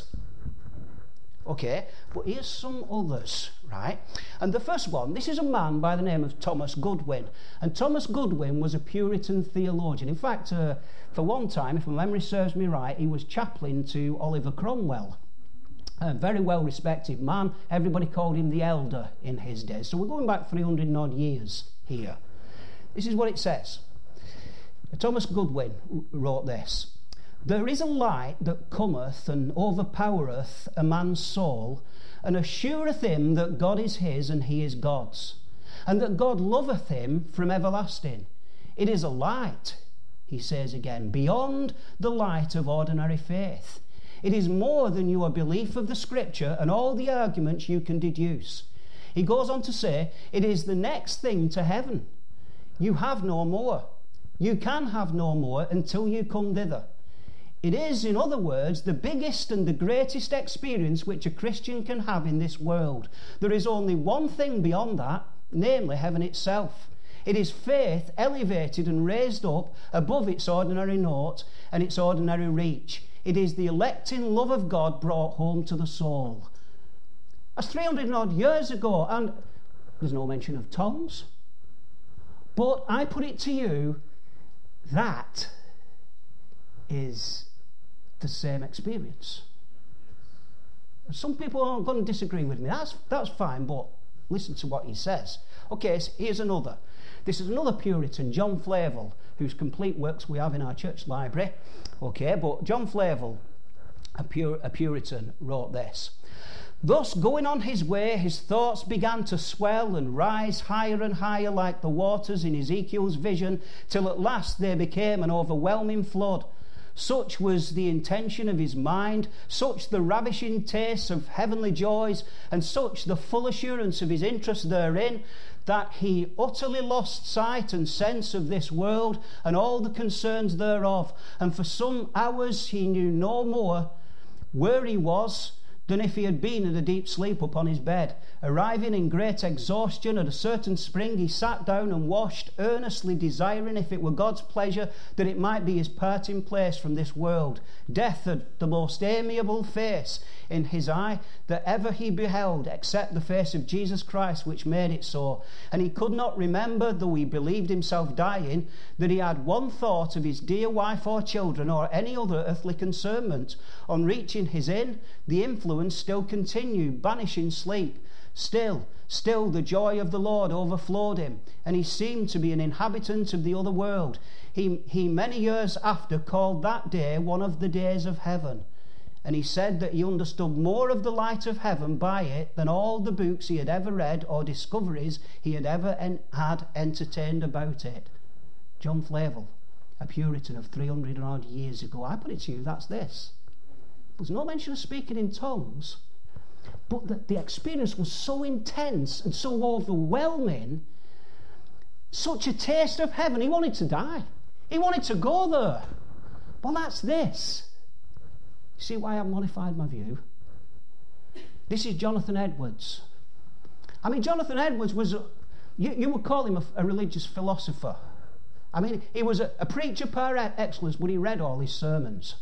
Okay, but here's some others, right? And the first one, this is a man by the name of Thomas Goodwin. And Thomas Goodwin was a Puritan theologian. In fact, for one time, if my memory serves me right, he was chaplain to Oliver Cromwell. A very well respected man. Everybody called him the elder in his days. So we're going back 300 and odd years here. This is what it says. Thomas Goodwin wrote this. There is a light that cometh and overpowereth a man's soul, and assureth him that God is his and he is God's, and that God loveth him from everlasting. It is a light, he says again, beyond the light of ordinary faith. It is more than your belief of the Scripture and all the arguments you can deduce. He goes on to say, it is the next thing to heaven. You have no more. You can have no more until you come thither. It is, in other words, the biggest and the greatest experience which a Christian can have in this world. There is only one thing beyond that, namely heaven itself. It is faith elevated and raised up above its ordinary note and its ordinary reach. It is the electing love of God brought home to the soul. That's 300 and odd years ago, and there's no mention of tongues. But I put it to you, that is the same experience. Some people are going to disagree with me. That's fine, but listen to what he says. Okay, so here's another. This is another Puritan, John Flavel, whose complete works we have in our church library. Okay, but John Flavel, a Puritan, wrote this. Thus, going on his way, his thoughts began to swell and rise higher and higher like the waters in Ezekiel's vision, till at last they became an overwhelming flood. Such was the intention of his mind, such the ravishing taste of heavenly joys, and such the full assurance of his interest therein, that he utterly lost sight and sense of this world and all the concerns thereof, and for some hours he knew no more where he was than if he had been in a deep sleep upon his bed. Arriving in great exhaustion at a certain spring, he sat down and washed, earnestly desiring, if it were God's pleasure, that it might be his parting place from this world. Death had the most amiable face in his eye that ever he beheld, except the face of Jesus Christ, which made it so. And he could not remember, though he believed himself dying, that he had one thought of his dear wife or children, or any other earthly concernment. On reaching his inn, the influence still continued, banishing sleep. Still the joy of the Lord overflowed him, and he seemed to be an inhabitant of the other world. He many years after called that day one of the days of heaven. And he said that he understood more of the light of heaven by it than all the books he had ever read or discoveries he had ever had entertained about it. John Flavel, a Puritan of 300 and odd years ago. I put it to you, that's this. There's no mention of speaking in tongues, but the experience was so intense and so overwhelming, such a taste of heaven, he wanted to die. He wanted to go there. Well, that's this. You see why I've modified my view? This is Jonathan Edwards. I mean, Jonathan Edwards was, you would call him a religious philosopher. I mean, he was a preacher par excellence, but he read all his sermons.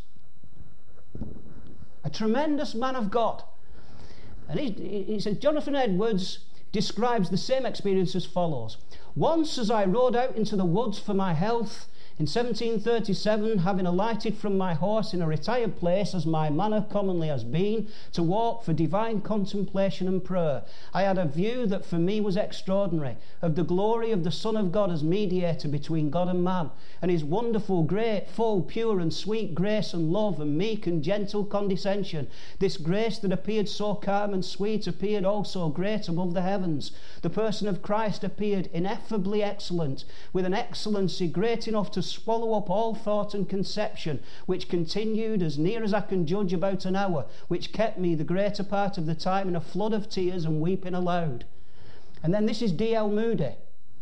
A tremendous man of God. And he said, Jonathan Edwards describes the same experience as follows. Once as I rode out into the woods for my health, in 1737, having alighted from my horse in a retired place, as my manner commonly has been, to walk for divine contemplation and prayer, I had a view that for me was extraordinary, of the glory of the Son of God as mediator between God and man, and his wonderful, great, full, pure and sweet grace and love and meek and gentle condescension. This grace that appeared so calm and sweet appeared also great above the heavens. The person of Christ appeared ineffably excellent, with an excellency great enough to swallow up all thought and conception, which continued, as near as I can judge, about an hour, which kept me the greater part of the time in a flood of tears and weeping aloud. And then this is D.L. Moody.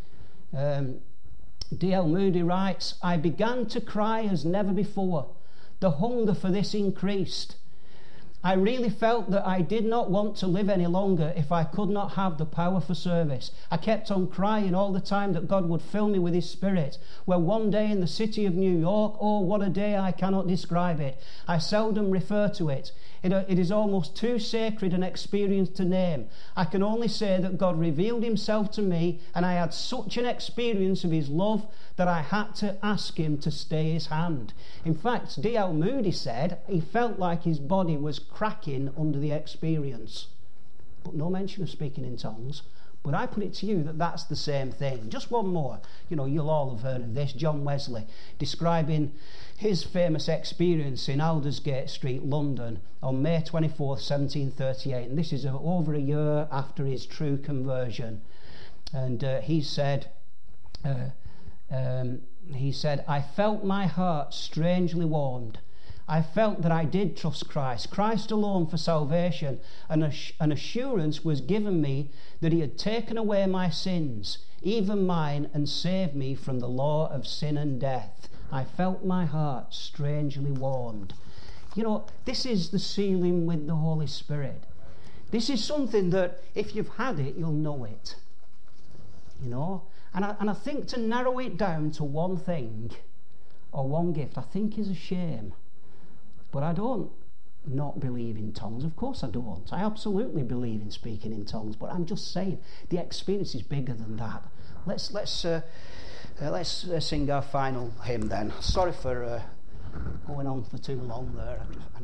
D.L. Moody writes, I began to cry as never before. The hunger for this increased. I really felt that I did not want to live any longer if I could not have the power for service. I kept on crying all the time that God would fill me with his Spirit. Well, one day in the city of New York, oh, what a day, I cannot describe it. I seldom refer to it. It is almost too sacred an experience to name. I can only say that God revealed himself to me, and I had such an experience of his love that I had to ask him to stay his hand. In fact, D.L. Moody said he felt like his body was cracking under the experience. But no mention of speaking in tongues. But I put it to you that that's the same thing. Just one more. You know, you'll all have heard of this. John Wesley, describing his famous experience in Aldersgate Street, London, on May 24th, 1738. And this is over a year after his true conversion. And he said, I felt my heart strangely warmed. I felt that I did trust Christ alone for salvation, and an assurance was given me that he had taken away my sins, even mine, and saved me from the law of sin and death. I felt my heart strangely warmed. You know, this is the sealing with the Holy Spirit. This is something that if you've had it, you'll know it. You know? And I think to narrow it down to one thing or one gift, I think is a shame. But I don't not believe in tongues. Of course I don't. I absolutely believe in speaking in tongues. But I'm just saying the experience is bigger than that. Let's sing our final hymn then. Sorry for going on for too long there.